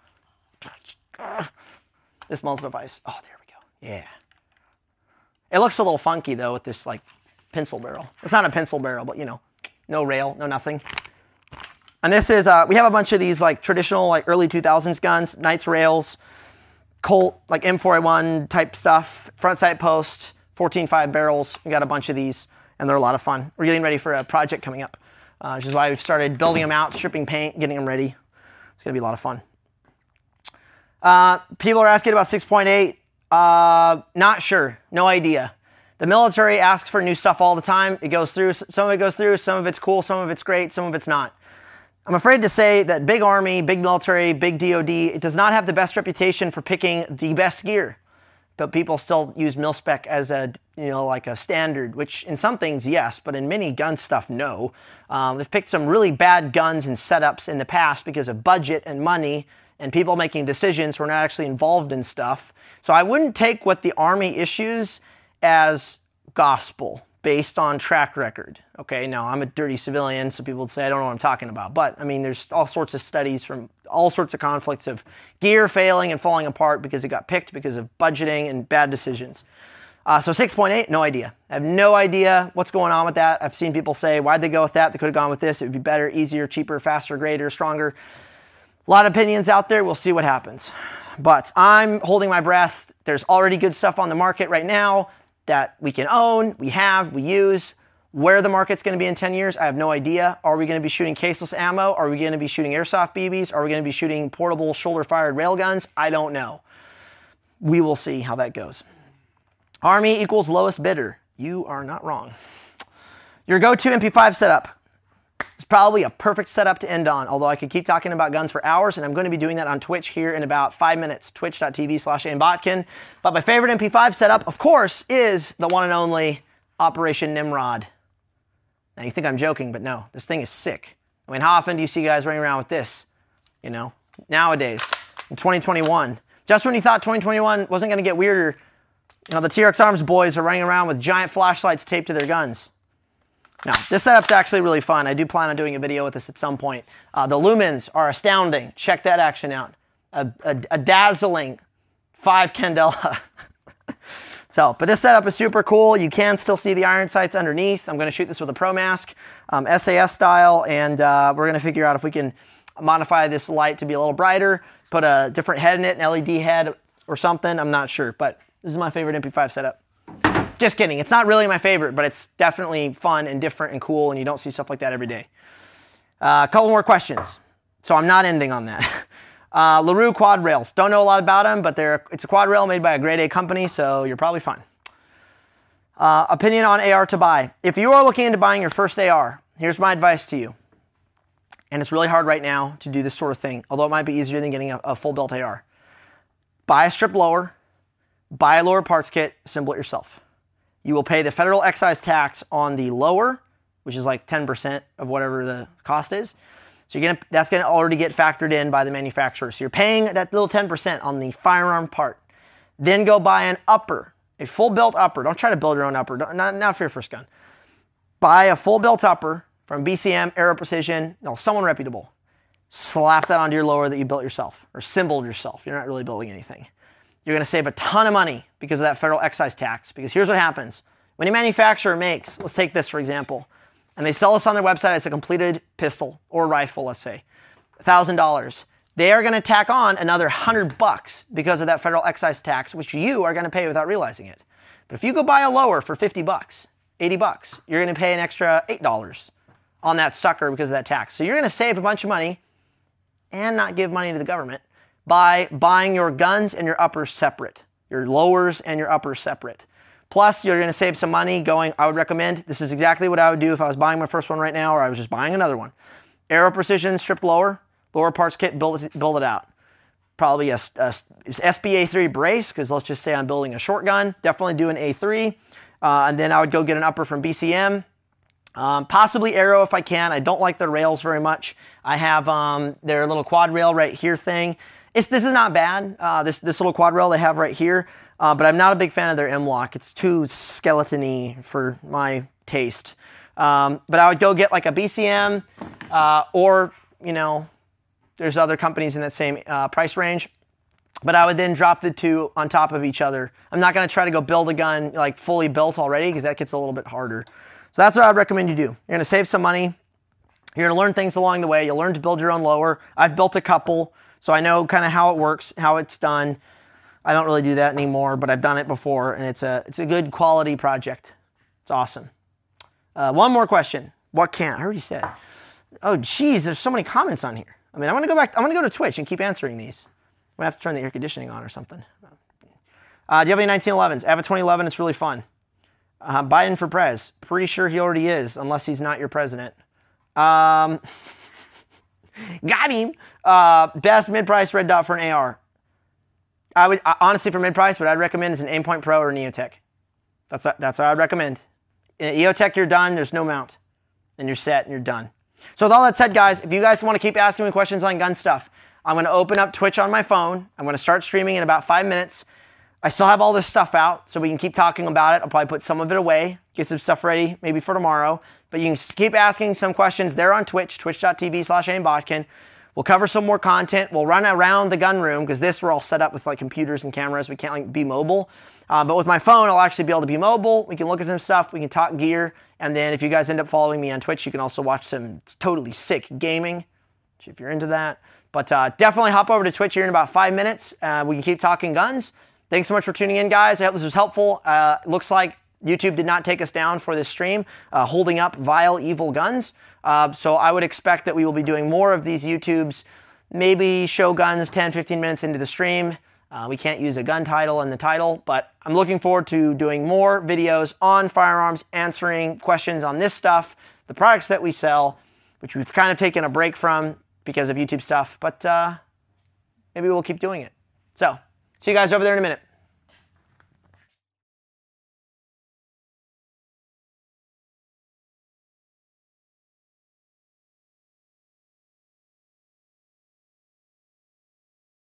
This muzzle device, oh, there we go, yeah. It looks a little funky though with this like pencil barrel. It's not a pencil barrel, but you know, no rail, no nothing. And this is, uh, we have a bunch of these like traditional like early two thousands guns, Knights rails, Colt, like M four A one type stuff, front sight post, fourteen five barrels. We got a bunch of these, and they're a lot of fun. We're getting ready for a project coming up, uh, which is why we've started building them out, stripping paint, getting them ready. It's gonna be a lot of fun. Uh, people are asking about six point eight. Uh, not sure, no idea. The military asks for new stuff all the time. It goes through, some of it goes through, some of it's cool, some of it's great, some of it's not. I'm afraid to say that big Army, big military, big D O D, it does not have the best reputation for picking the best gear. But people still use mil-spec as a, you know, like a standard, which in some things, yes, but in many gun stuff, no. Um, they've picked some really bad guns and setups in the past because of budget and money and people making decisions who are not actually involved in stuff. So I wouldn't take what the Army issues as gospel based on track record. Okay, now I'm a dirty civilian, so people would say I don't know what I'm talking about. But I mean, there's all sorts of studies from all sorts of conflicts of gear failing and falling apart because it got picked because of budgeting and bad decisions. Uh, so six point eight, no idea. I have no idea what's going on with that. I've seen people say, why'd they go with that? They could have gone with this. It would be better, easier, cheaper, faster, greater, stronger. A lot of opinions out there. We'll see what happens. But I'm holding my breath. There's already good stuff on the market right now that we can own, we have, we use. Where the market's going to be in ten years, I have no idea. Are we going to be shooting caseless ammo? Are we going to be shooting airsoft B Bs? Are we going to be shooting portable shoulder-fired railguns? I don't know. We will see how that goes. Army equals lowest bidder. You are not wrong. Your go-to M P five setup is probably a perfect setup to end on, although I could keep talking about guns for hours, and I'm going to be doing that on Twitch here in about five minutes, twitch.tv slash aimbotkin. But my favorite M P five setup, of course, is the one and only Operation Nimrod. Now, you think I'm joking, but no, this thing is sick. I mean, how often do you see guys running around with this? You know, nowadays, in twenty twenty-one. Just when you thought twenty twenty-one wasn't going to get weirder, you know, the T-Rex Arms boys are running around with giant flashlights taped to their guns. Now, this setup's actually really fun. I do plan on doing a video with this at some point. Uh, the lumens are astounding. Check that action out. A, a, a dazzling five candela. So, but this setup is super cool. You can still see the iron sights underneath. I'm going to shoot this with a Pro Mask, um, S A S style, and uh, we're going to figure out if we can modify this light to be a little brighter, put a different head in it, an L E D head or something. I'm not sure, but this is my favorite M P five setup. Just kidding. It's not really my favorite, but it's definitely fun and different and cool, and you don't see stuff like that every day. Uh, a couple more questions. So I'm not ending on that. Uh, LaRue quad rails. Don't know a lot about them, but they're, it's a quad rail made by a grade A company, so you're probably fine. Uh, opinion on A R to buy. If you are looking into buying your first A R, here's my advice to you. And it's really hard right now to do this sort of thing, although it might be easier than getting a, a full built A R. Buy a strip lower, buy a lower parts kit, assemble it yourself. You will pay the federal excise tax on the lower, which is like ten percent of whatever the cost is. So you're gonna, that's going to already get factored in by the manufacturer. So you're paying that little ten percent on the firearm part. Then go buy an upper, a full built upper. Don't try to build your own upper. Don't, not, not for your first gun. Buy a full built upper from B C M, Aero Precision, no, someone reputable. Slap that onto your lower that you built yourself or assembled yourself. You're not really building anything. You're going to save a ton of money because of that federal excise tax. Because here's what happens. When a manufacturer makes, let's take this for example, and they sell this on their website as a completed pistol or rifle, let's say, one thousand dollars. They are going to tack on another one hundred bucks because of that federal excise tax, which you are going to pay without realizing it. But if you go buy a lower for fifty bucks, eighty bucks, you're going to pay an extra eight dollars on that sucker because of that tax. So you're going to save a bunch of money and not give money to the government by buying your guns and your uppers separate, your lowers and your uppers separate. Plus, you're going to save some money going, I would recommend, this is exactly what I would do if I was buying my first one right now or I was just buying another one. Aero Precision strip lower, lower parts kit, build it, build it out. Probably a, a S B A three brace, because let's just say I'm building a short gun, definitely do an A three. Uh, and then I would go get an upper from B C M. Um, possibly Aero if I can. I don't like their rails very much. I have um, their little quad rail right here thing. It's, this is not bad, uh, this, this little quad rail they have right here, uh, but I'm not a big fan of their M-LOK. It's too skeleton-y for my taste. Um, but I would go get like a B C M uh, or, you know, there's other companies in that same uh, price range. But I would then drop the two on top of each other. I'm not going to try to go build a gun like fully built already because that gets a little bit harder. So that's what I'd recommend you do. You're going to save some money. You're going to learn things along the way. You'll learn to build your own lower. I've built a couple, so I know kind of how it works, how it's done. I don't really do that anymore, but I've done it before, and it's a it's a good quality project. It's awesome. Uh, one more question. What can't? I already said. Oh, geez, there's so many comments on here. I mean, I'm going to go back. I'm going to go to Twitch and keep answering these. I'm going to have to turn the air conditioning on or something. Uh, do you have any nineteen elevens? I have a twenty eleven. It's really fun. Uh, Biden for prez. Pretty sure he already is, unless he's not your president. Um, got him. Uh, best mid-price red dot for an A R. I would, uh, honestly, for mid-price, what I'd recommend is an Aimpoint Pro or an EOTech. That's, that's what I'd recommend. In EOTech, you're done. There's no mount. And you're set and you're done. So with all that said, guys, if you guys want to keep asking me questions on gun stuff, I'm going to open up Twitch on my phone. I'm going to start streaming in about five minutes. I still have all this stuff out, so we can keep talking about it. I'll probably put some of it away, get some stuff ready, maybe for tomorrow. But you can keep asking some questions there on Twitch, twitch.tv slash aimbotkin. We'll cover some more content. We'll run around the gun room, because this we're all set up with like computers and cameras. We can't like be mobile. Uh, but with my phone, I'll actually be able to be mobile. We can look at some stuff. We can talk gear. And then if you guys end up following me on Twitch, you can also watch some totally sick gaming, if you're into that. But uh, definitely hop over to Twitch here in about five minutes. Uh, we can keep talking guns. Thanks so much for tuning in, guys. I hope this was helpful. Uh, looks like YouTube did not take us down for this stream, uh, holding up vile, evil guns. Uh, so I would expect that we will be doing more of these YouTubes, maybe show guns ten, fifteen minutes into the stream. Uh, we can't use a gun title in the title, but I'm looking forward to doing more videos on firearms, answering questions on this stuff, the products that we sell, which we've kind of taken a break from because of YouTube stuff, but uh, maybe we'll keep doing it. So, see you guys over there in a minute.